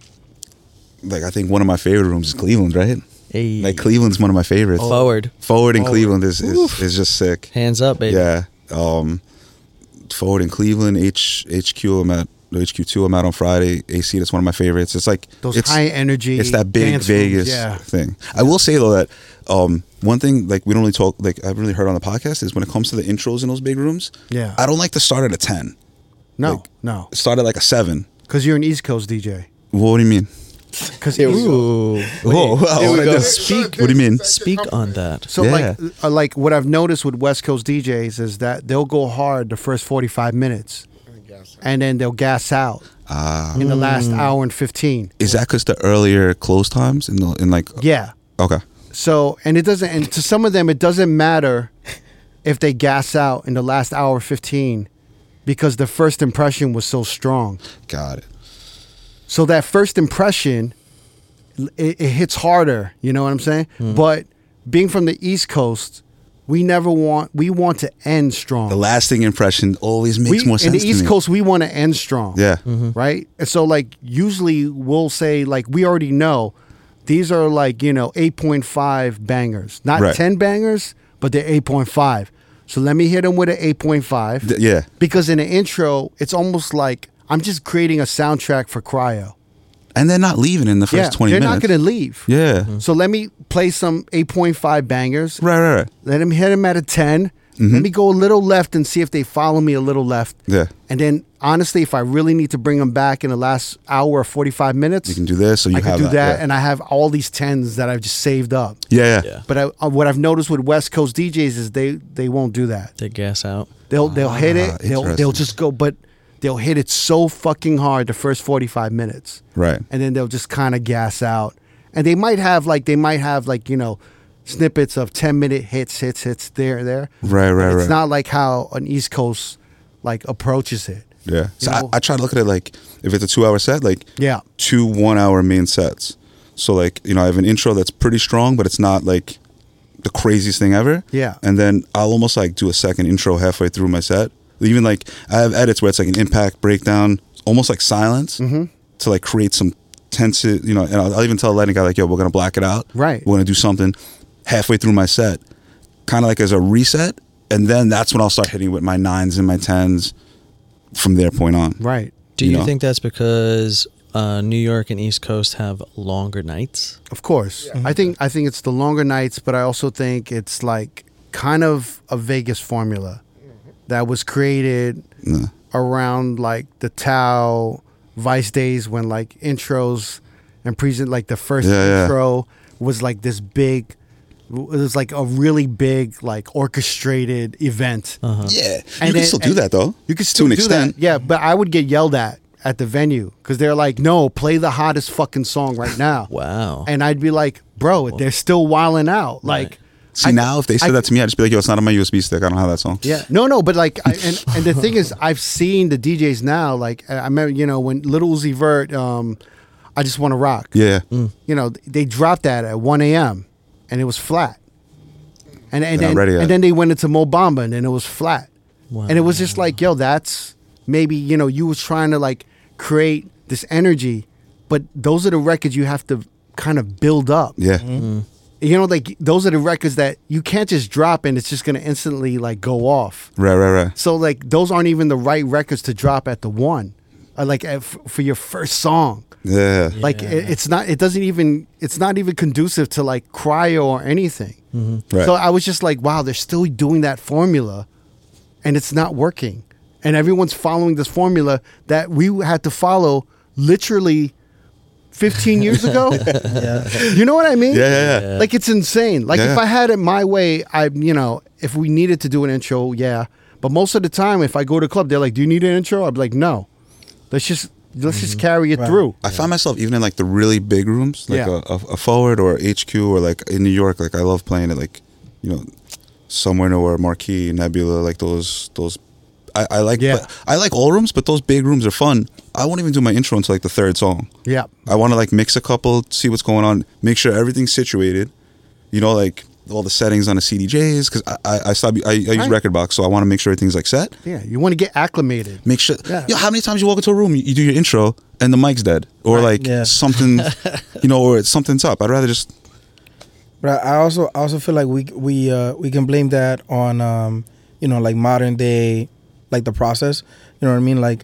like I think one of my favorite rooms is Cleveland, right? Hey. Like Cleveland's one of my favorites. Forward. Forward in Forward. Cleveland is, is is just sick. Hands up, baby. Yeah. Um, Forward in Cleveland, H HQ. I'm at H Q two. I'm out on Friday. A C. That's one of my favorites. It's like Those it's, high energy. It's that big dance Vegas rooms, yeah. thing. I will say though that um, one thing like we don't really talk like I haven't really heard on the podcast is when it comes to the intros in those big rooms. Yeah. I don't like to start at a ten. No, like- no. Start at like a seven. Because you're an East Coast D J. What do you mean? Because Ooh. Whoa, wow. Here we go. Speak. What do you mean? Speak on that. So Yeah. like uh, like what I've noticed with West Coast D Js is that they'll go hard the first forty-five minutes and then they'll gas out Ah. in the last hour and fifteen. Is that because the earlier close times in the in like? Yeah. Okay. So and it doesn't and to some of them it doesn't matter if they gas out in the last hour fifteen because the first impression was so strong. Got it. So that first impression, it, it hits harder. You know what I'm saying? But being from the East Coast, we never want we want to end strong. The lasting impression always makes we, more in sense. the to East me. Coast, we want to end strong. Yeah. Right. And so like usually we'll say like we already know these are like you know eight point five bangers, not Right. ten bangers, but they're eight point five. So let me hit them with an eight point five. Th- yeah. Because in the intro, it's almost like I'm just creating a soundtrack for Cryo. And they're not leaving in the first Yeah, twenty they're minutes. not going to leave. Yeah. So let me play some eight point five bangers. Right. Right. Right. Let him hit him at a ten. Let me go a little left and see if they follow me a little left. Yeah. And then, honestly, if I really need to bring them back in the last hour or forty-five minutes, You can do this, so you I can have do that. Yeah. And I have all these tens that I've just saved up. yeah. Yeah. Yeah. But I, uh, what I've noticed with West Coast D Js is they, they won't do that. They gas out. They'll they'll hit Ah, it. They'll they'll interesting. just go, but they'll hit it so fucking hard the first forty-five minutes. Right. And then they'll just kind of gas out. And they might have like they might have like, you know, snippets of ten minute hits, hits, hits there, there. Right. Right. But it's right. not like how an East Coast like approaches it. Yeah. So You I, know? I try to look at it like if it's a two hour set, like Yeah. two one hour main sets. So like, you know, I have an intro that's pretty strong, but it's not like the craziest thing ever. Yeah. And then I'll almost like do a second intro halfway through my set. Even like I have edits where it's like an impact breakdown, almost like silence Mm-hmm. to like create some tense, you know, and I'll, I'll even tell a lighting guy like, yo, we're going to black it out. Right. We're going to do something halfway through my set, kind of like as a reset. And then that's when I'll start hitting with my nines and my tens from their point on. Right. Do You you, know? think that's because uh, New York and East Coast have longer nights? Of course. I think I think it's the longer nights, but I also think it's like kind of a Vegas formula that was created Yeah. around like the Tao Vice days when like intros and present like the first Yeah, yeah. intro was like this big it was like a really big like orchestrated event. Uh-huh. Yeah. You And can then- still do and that though. You could still to an do extent. that. Yeah, but I would get yelled at at the venue because they're like, no, play the hottest fucking song right now. Wow. And I'd be like, bro, they're still wilding out. Like, See, I- now if they said I- that to me, I'd just be like, yo, it's not on my U S B stick. I don't have that song. yeah, no, no, but like, I, and and the thing is, I've seen the D Js now. Like, I remember, you know, when Lil Uzi Vert, um, I Just Want to Rock. Yeah. You know, they dropped that at one a.m. and it was flat. And and They're not then, ready yet. and then they went into Mo Bamba and then it was flat. And it was just like, yo, that's maybe, you know, you was trying to like create this energy, but those are the records you have to kind of build up. Yeah. You know, like those are the records that you can't just drop and it's just gonna instantly like go off. Right, right, right. So like those aren't even the right records to drop at the one, uh, like uh, f- for your first song. Yeah. Like it, it's not. It doesn't even. It's not even conducive to like cryo or anything. Right. So I was just like, wow, they're still doing that formula, and it's not working. And everyone's following this formula that we had to follow literally fifteen years ago. You know what I mean? Yeah, yeah, yeah. Like it's insane. Like Yeah. if I had it my way, I you know, if we needed to do an intro, yeah. But most of the time, if I go to a club, they're like, "Do you need an intro?" I'd be like, "No, let's just let's just carry it Right. through." I find myself even in like the really big rooms, like Yeah. a, a, a forward or H Q or like in New York. Like I love playing it, like you know, somewhere nowhere, Marquee, Nebula, like those those. I, I like Yeah. but I like all rooms, but those big rooms are fun. I won't even do my intro until like the third song. Yeah. I want to like mix a couple, see what's going on, make sure everything's situated. You know, like all the settings on the C D Js because I I, I, stop, I, I use Right. Record Box, so I want to make sure everything's like set. Yeah, you want to get acclimated. Make sure. Yeah. You know, how many times you walk into a room, you, you do your intro, and the mic's dead, or Right. like Yeah. something, you know, or it's something's up. I'd rather just. But I also I also feel like we we uh, we can blame that on um, you know like modern day, like the process. You know what I mean? Like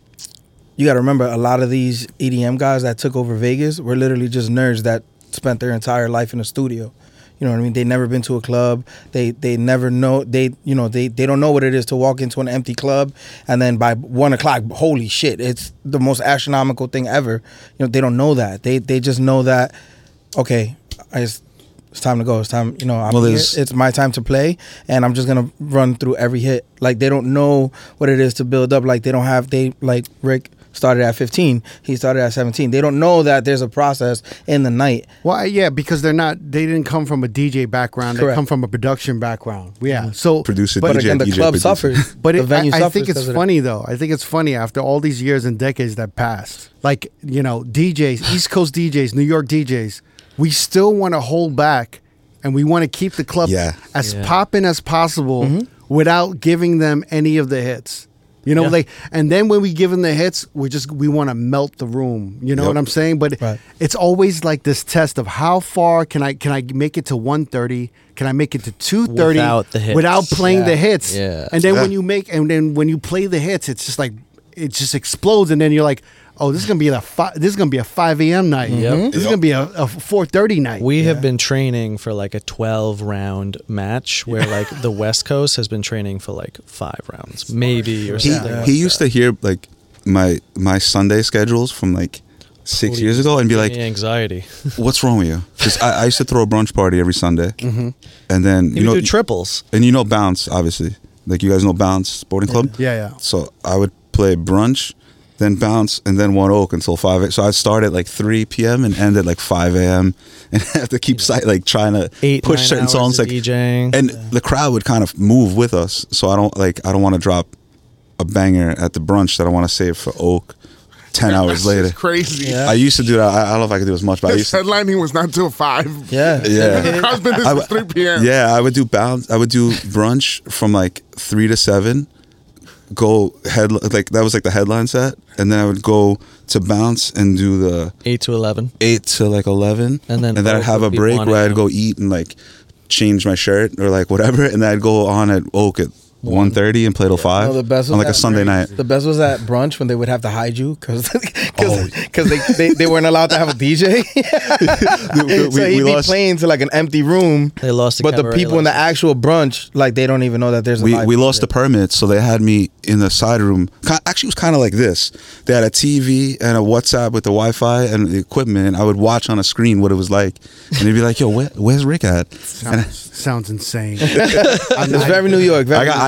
you got to remember a lot of these E D M guys that took over Vegas were literally just nerds that spent their entire life in a studio. You know what I mean? They never been to a club. They they never know they you know they, they don't know what it is to walk into an empty club and then by one o'clock, holy shit, it's the most astronomical thing ever. You know they don't know that. They they just know that okay, I just, it's time to go. It's time, you know, I'm Well, here. there's- It's my time to play, and I'm just gonna run through every hit. Like they don't know what it is to build up. Like they don't have they like Rick started at fifteen. He started at seventeen. They don't know that there's a process in the night. Well, yeah, because they're not. They didn't come from a D J background. They Correct. come from a production background. Yeah. So Producer, but But D J, again, the D J club producer. suffers. But the it, venue I, I suffers think it's 'cause of that. funny though. I think it's funny after all these years and decades that passed. Like you know, D Js, East Coast D Js, New York D Js, we still want to hold back, and we want to keep the club Yeah. as Yeah. popping as possible without giving them any of the hits. You know, Yeah. like, and then when we give them the hits, we just we want to melt the room. You know Yep. what I'm saying? But Right. it's always like this test of how far can I can I make it to one thirty? Can I make it to two thirty Without the hits. without playing Yeah. the hits? Yeah. And then Yeah. when you make and then when you play the hits, it's just like it just explodes, and then you're like, oh, this is gonna be a fi- this is gonna be a five a.m. night. Yep. This is Yep. gonna be a, a four thirty night. We have been training for like a twelve round match where like the West Coast has been training for like five rounds, maybe or He something. like he used that. to hear like my my Sunday schedules from like six Please years ago and be give like, me anxiety. "What's wrong with you?" Because I, I used to throw a brunch party every Sunday, and then You you know do triples. and you know Bounce, obviously, like you guys know Bounce Sporting Club. Yeah, yeah. So I would play brunch, then bounce, and then One Oak until five. a- So I'd start at like three p.m. and end at like five a.m. and have to keep sight, like trying to Eight, push nine certain hours songs, of like DJing. and the crowd would kind of move with us. So I don't like I don't want to drop a banger at the brunch that I want to save for Oak ten hours later. It's crazy. Yeah. I used to do that. I, I don't know if I could do as much, but I His used to. headlining was not till five. Yeah. Yeah. The crowd's been this I since w- three p.m. Yeah, I would do bounce. I would do brunch from like three to seven. Go head like that was like the headline set, and then I would go to bounce and do the Eight to eleven. eight to like eleven, And then and then I'd Oak have a would be break one where I'd a.m. go eat and like change my shirt or like whatever, and then I'd go on at Oak at one thirty and play till five No, the best was on like a that- Sunday night. The best was at brunch when they would have to hide you because Oh. they, they they weren't allowed to have a D J. we- so we he'd be lost- playing to like an empty room. They lost the But the cabaret people in the license. actual brunch, like they don't even know that there's a we live we D J. lost the permit, so they had me in the side room. Ki- Actually, it was kind of like this. They had a T V and a WhatsApp with the Wi-Fi and the equipment. And I would watch on a screen what it was like, and they'd be like, "Yo, where, where's Rick at?" And Sounds, sounds insane. It's very New York. Very I got I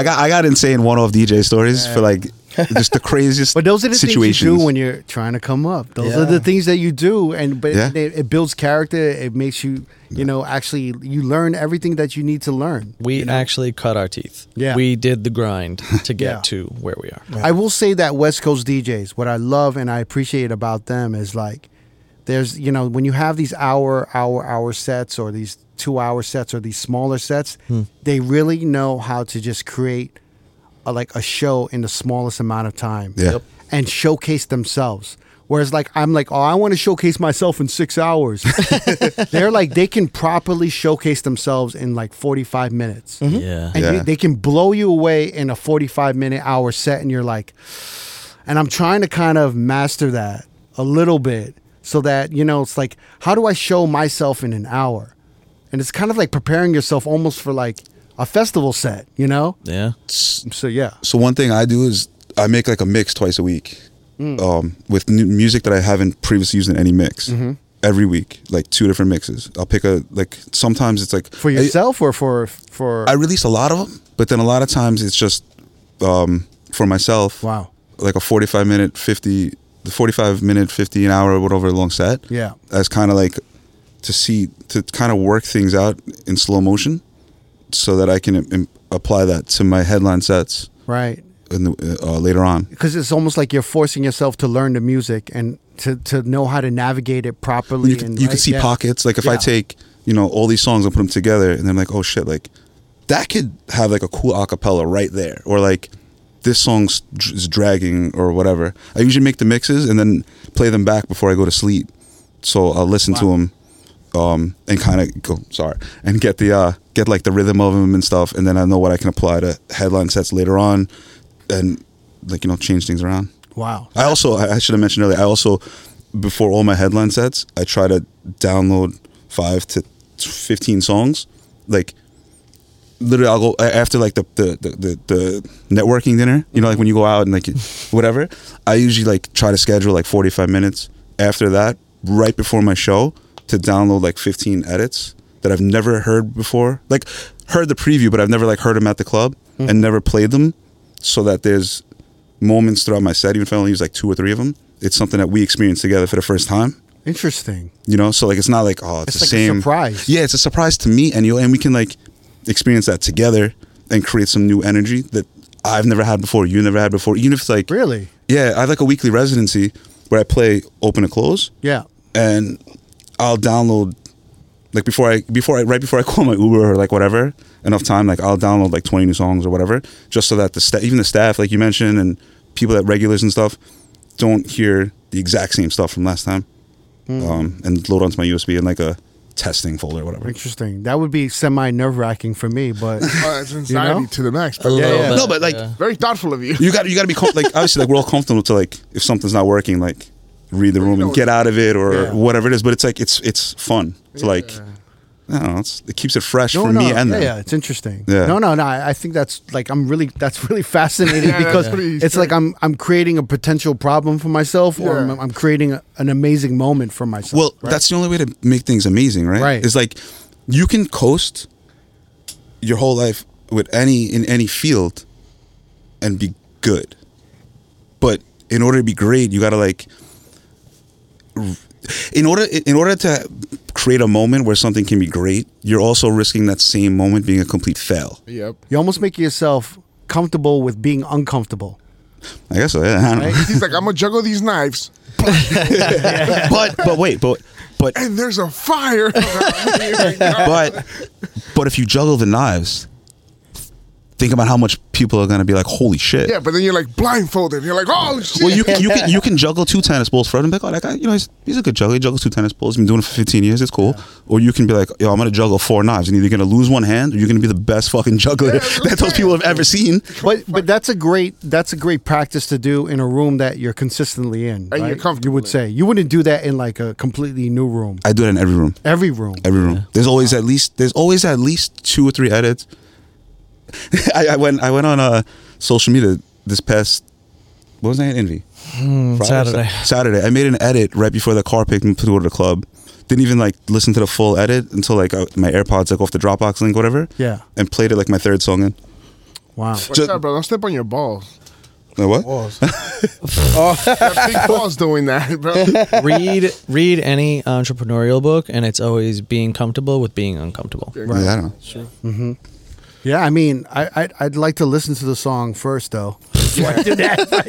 got I got insane one-off D J stories Yeah. for like just the craziest. But those are the situations. things you do when you're trying to come up. Those Yeah. are the things that you do, and but Yeah. it, it builds character. It makes you, you know, actually you learn everything that you need to learn. We you know? actually cut our teeth. Yeah. We did the grind to get Yeah. to where we are. I will say that West Coast D Js, what I love and I appreciate about them is like, there's, you know, when you have these hour, hour, hour sets or these two hour sets or these smaller sets, Hmm. they really know how to just create a, like a show in the smallest amount of time. Yeah. Yep. And showcase themselves. Whereas like, I'm like, oh, I want to showcase myself in six hours. They're like, they can properly showcase themselves in like forty-five minutes. Yeah. And Yeah. you, they can blow you away in a forty-five minute hour set, and you're like, and I'm trying to kind of master that a little bit so that, you know, it's like, how do I show myself in an hour? And it's kind of like preparing yourself almost for like a festival set, you know? Yeah. So, yeah. So one thing I do is I make like a mix twice a week, Mm. um, with new music that I haven't previously used in any mix. Mm-hmm. Every week, like two different mixes. I'll pick a like. Sometimes it's like For yourself or for, for, I, I release a lot of them, but then a lot of times it's just um, for myself. wow. Like a forty-five minute, fifty, the forty-five minute, fifty an hour, whatever long set. Yeah. As kind of like to see to kind of work things out in slow motion, so that I can im- apply that to my headline sets Right. in the, uh, later on. Because it's almost like you're forcing yourself to learn the music and to, to know how to navigate it properly. You can, and you right? can see Yeah. pockets. Like if I Yeah. take, you know, all these songs and put them together, and then like, oh shit, like that could have like a cool acapella right there, or like this song's dr- is dragging or whatever. I usually make the mixes and then play them back before I go to sleep, so I'll listen to 'em to them, um, and kind of go sorry and get the uh, get like the rhythm of them and stuff, and then I know what I can apply to headline sets later on, and like, you know, change things around. Wow. I also, I I should have mentioned earlier, I also, before all my headline sets, I try to download five to fifteen songs. Like, literally, I'll go, after like the, the, the, the, the networking dinner, you know, like when you go out and like whatever, I usually like try to schedule like forty-five minutes after that, right before my show, to download like fifteen edits that I've never heard before. Like, heard the preview, but I've never like heard them at the club and never played them, so that there's moments throughout my set, even if I only use like two or three of them, it's something that we experience together for the first time. Interesting. You know, so like it's not like, oh, it's, It's the like a same surprise. Yeah, it's a surprise to me and you, and we can like experience that together and create some new energy that I've never had before, you never had before. Even if it's like, Really? yeah, I have like a weekly residency where I play open and close, Yeah. and I'll download like before I before I right before I call my Uber or like whatever, enough time, like I'll download like twenty new songs or whatever, just so that the sta- even the staff, like you mentioned, and people that regulars and stuff don't hear the exact same stuff from last time, um, and load onto my U S B in like a testing folder or whatever. Interesting. That would be semi nerve wracking for me, but Uh, it's anxiety know? to the max. A But little yeah. bit, No, but, like, yeah. very thoughtful of you. You got you got to be com- like obviously like we're all comfortable to like if something's not working, like read the room and get out of it or Yeah. whatever it is. But it's like it's it's fun. It's like I don't know. It's, it keeps it fresh no, for no, me and yeah, them. yeah, it's interesting. Yeah. No, no, no. I, I think that's like I'm really that's really fascinating Yeah, because that's pretty it's like I'm I'm creating a potential problem for myself, or Yeah. I'm, I'm creating a, an amazing moment for myself. Well, right? that's the only way to make things amazing, right? Right. It's like you can coast your whole life with any in any field and be good, but in order to be great, you got to like. r- In order, in order to create a moment where something can be great, you're also risking that same moment being a complete fail. Yep. you almost make yourself comfortable with being uncomfortable. I guess so. Yeah, I don't know. Right? He's like, I'm gonna juggle these knives, but but wait, but but and there's a fire. but but if you juggle the knives, think about how much people are gonna be like, holy shit. yeah, but then you're like blindfolded. You're like, oh shit. Well, you can you can you can juggle two tennis balls for him. Like, oh, that guy, you know, he's, he's a good juggler. He juggles two tennis balls. He's been doing it for fifteen years. It's cool. Or you can be like, yo, I'm gonna juggle four knives, and either you're gonna lose one hand, or you're gonna be the best fucking juggler that those people have ever seen. But but that's a great that's a great practice to do in a room that you're consistently in. And you're right? comfortable You would in. say you wouldn't do that in like a completely new room. I do it in every room. Every room. Every room. There's always at least there's always at least two or three edits. I, I went I went on uh, social media this past what was that Envy Friday? Saturday. Sa- Saturday. I made an edit right before the car picked me to go to the club. Didn't even like listen to the full edit until like uh, my AirPods like off the Dropbox link, whatever. Yeah. And played it like my third song in. Wow. What's Just- up, bro? Don't step on your balls. Like what? Balls. Got big balls doing that, bro. read read any entrepreneurial book, and it's always being comfortable with being uncomfortable. Yeah, I don't know. Yeah, I mean, I, I'd, I'd like to listen to the song first, though. Time, like,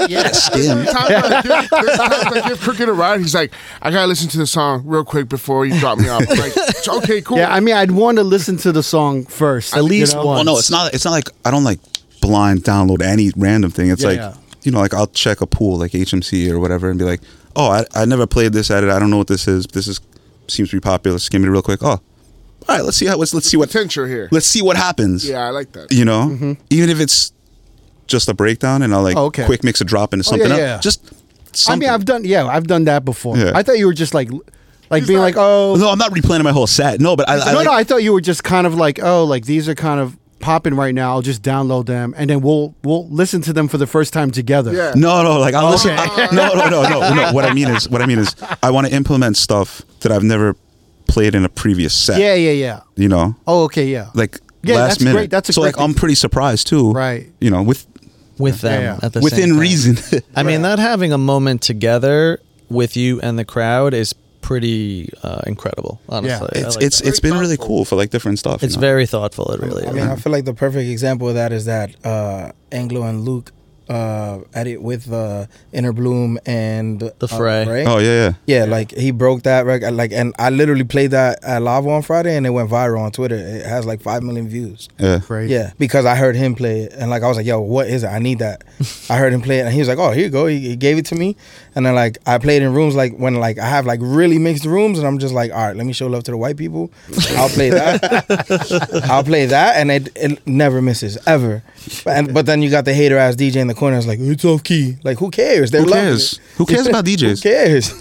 give, like, give Crooked a ride. He's like, I gotta listen to the song real quick before you drop me off. I'm like, okay, cool. Yeah, I mean, I'd want to listen to the song first. At least you know? once. Well, no, it's not. It's not like I don't like blind download any random thing. It's Yeah, like yeah. you know, like I'll check a pool like H M C or whatever and be like, oh, I, I never played this at it. I don't know what this is. This is seems to be popular. Skim it real quick. Oh, all right. Let's see how. Let's let's see what. Potential here. Let's see what happens. Yeah, I like that. You know, even if it's just a breakdown and I'll like Oh, okay. quick mix a drop into Oh, something yeah, else. yeah. Just I something. mean, I've done, yeah, I've done that before. Yeah. I thought you were just like, like He's being like- like, oh, no, I'm not replaying my whole set. No, but I, I no, like, no, I thought you were just kind of like, oh, like these are kind of popping right now. I'll just download them and then we'll we'll listen to them for the first time together. Yeah. No, no, like I will listen. Okay. I, no, no, no, no, no. What I mean is, what I mean is, I want to implement stuff that I've never played in a previous set. Yeah, yeah, yeah. You know, Oh, okay, yeah. like Yeah, last that's minute. great. That's a so great like I'm thing. pretty surprised too. Right. You know, with with them Yeah, yeah. at the within same time. reason. I mean, that having a moment together with you and the crowd is pretty uh, incredible. Honestly, I it's like it's that. it's been really cool for like different stuff. you it's know? very thoughtful. It really I is. mean, I feel like the perfect example of that is that uh, Anglo and Luke uh, edit with uh, Inner Bloom and The uh, Fray. Oh yeah, yeah. Yeah, like he broke that record. Like, and I literally played that at Lava on Friday, and it went viral on Twitter. It has like five million views. Yeah. Great. Yeah, because I heard him play it, and like I was like, "Yo, what is it? I need that." I heard him play it, and he was like, "Oh, here you go." He, he gave it to me, and then like I played in rooms like when like I have like really mixed rooms, and I'm just like, "All right, let me show love to the white people." I'll play that. I'll play that, and it it never misses ever. And but then you got the hater ass D J in the corner. It's like it's off key. Like who cares? They're Who loving cares? it. Who cares about D Who Js? cares?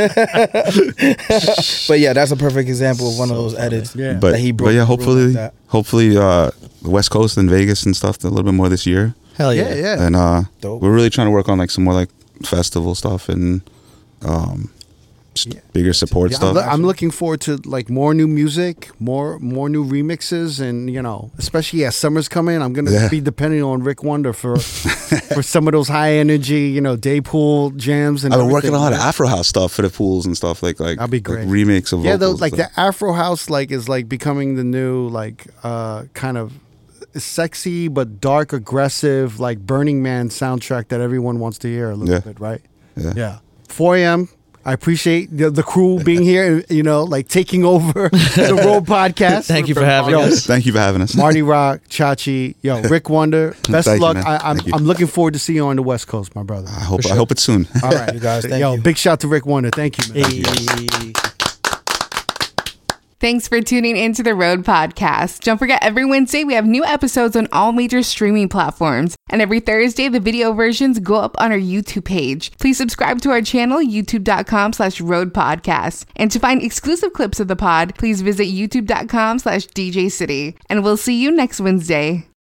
But yeah, that's a perfect example of one of those edits. Yeah. But that he broke but yeah, the rule hopefully, like that. hopefully, uh, the West Coast and Vegas and stuff a little bit more this year. Hell yeah. Yeah, yeah. And uh, Dope. we're really trying to work on like some more like festival stuff and um, just Yeah. bigger support Yeah, I'm, stuff. lo- I'm looking forward to like more new music, more more new remixes, and you know, especially as summer's coming, I'm gonna Yeah. be depending on Rick Wonder for for some of those high energy, you know, day pool jams. And I've been working on a lot of everything, Afro house stuff for the pools and stuff like like, That'd be like great. remakes of yeah, vocals though, and like stuff. the Afro house, like is like becoming the new like uh kind of sexy but dark, aggressive, like Burning Man soundtrack that everyone wants to hear a little Yeah. bit, right? Yeah. Yeah. four a.m. I appreciate the, the crew being here, you know, like taking over the Road Podcast. Thank you for having Yo, us. Thank you for having us. Marty Rock, Chachi, yo, Rick Wonder. Best Thank you, luck. man. I, I'm Thank you. I'm looking forward to see you on the West Coast, my brother. I hope For I sure. hope it's soon. All right, You guys, thank yo, you. big shout to Rick Wonder. Thank you, man. Hey. Thanks for tuning into the Road Podcast. Don't forget, every Wednesday we have new episodes on all major streaming platforms. And every Thursday, the video versions go up on our YouTube page. Please subscribe to our channel, youtube.com slash road podcast. And to find exclusive clips of the pod, please visit youtube.com slash DJ City. And we'll see you next Wednesday.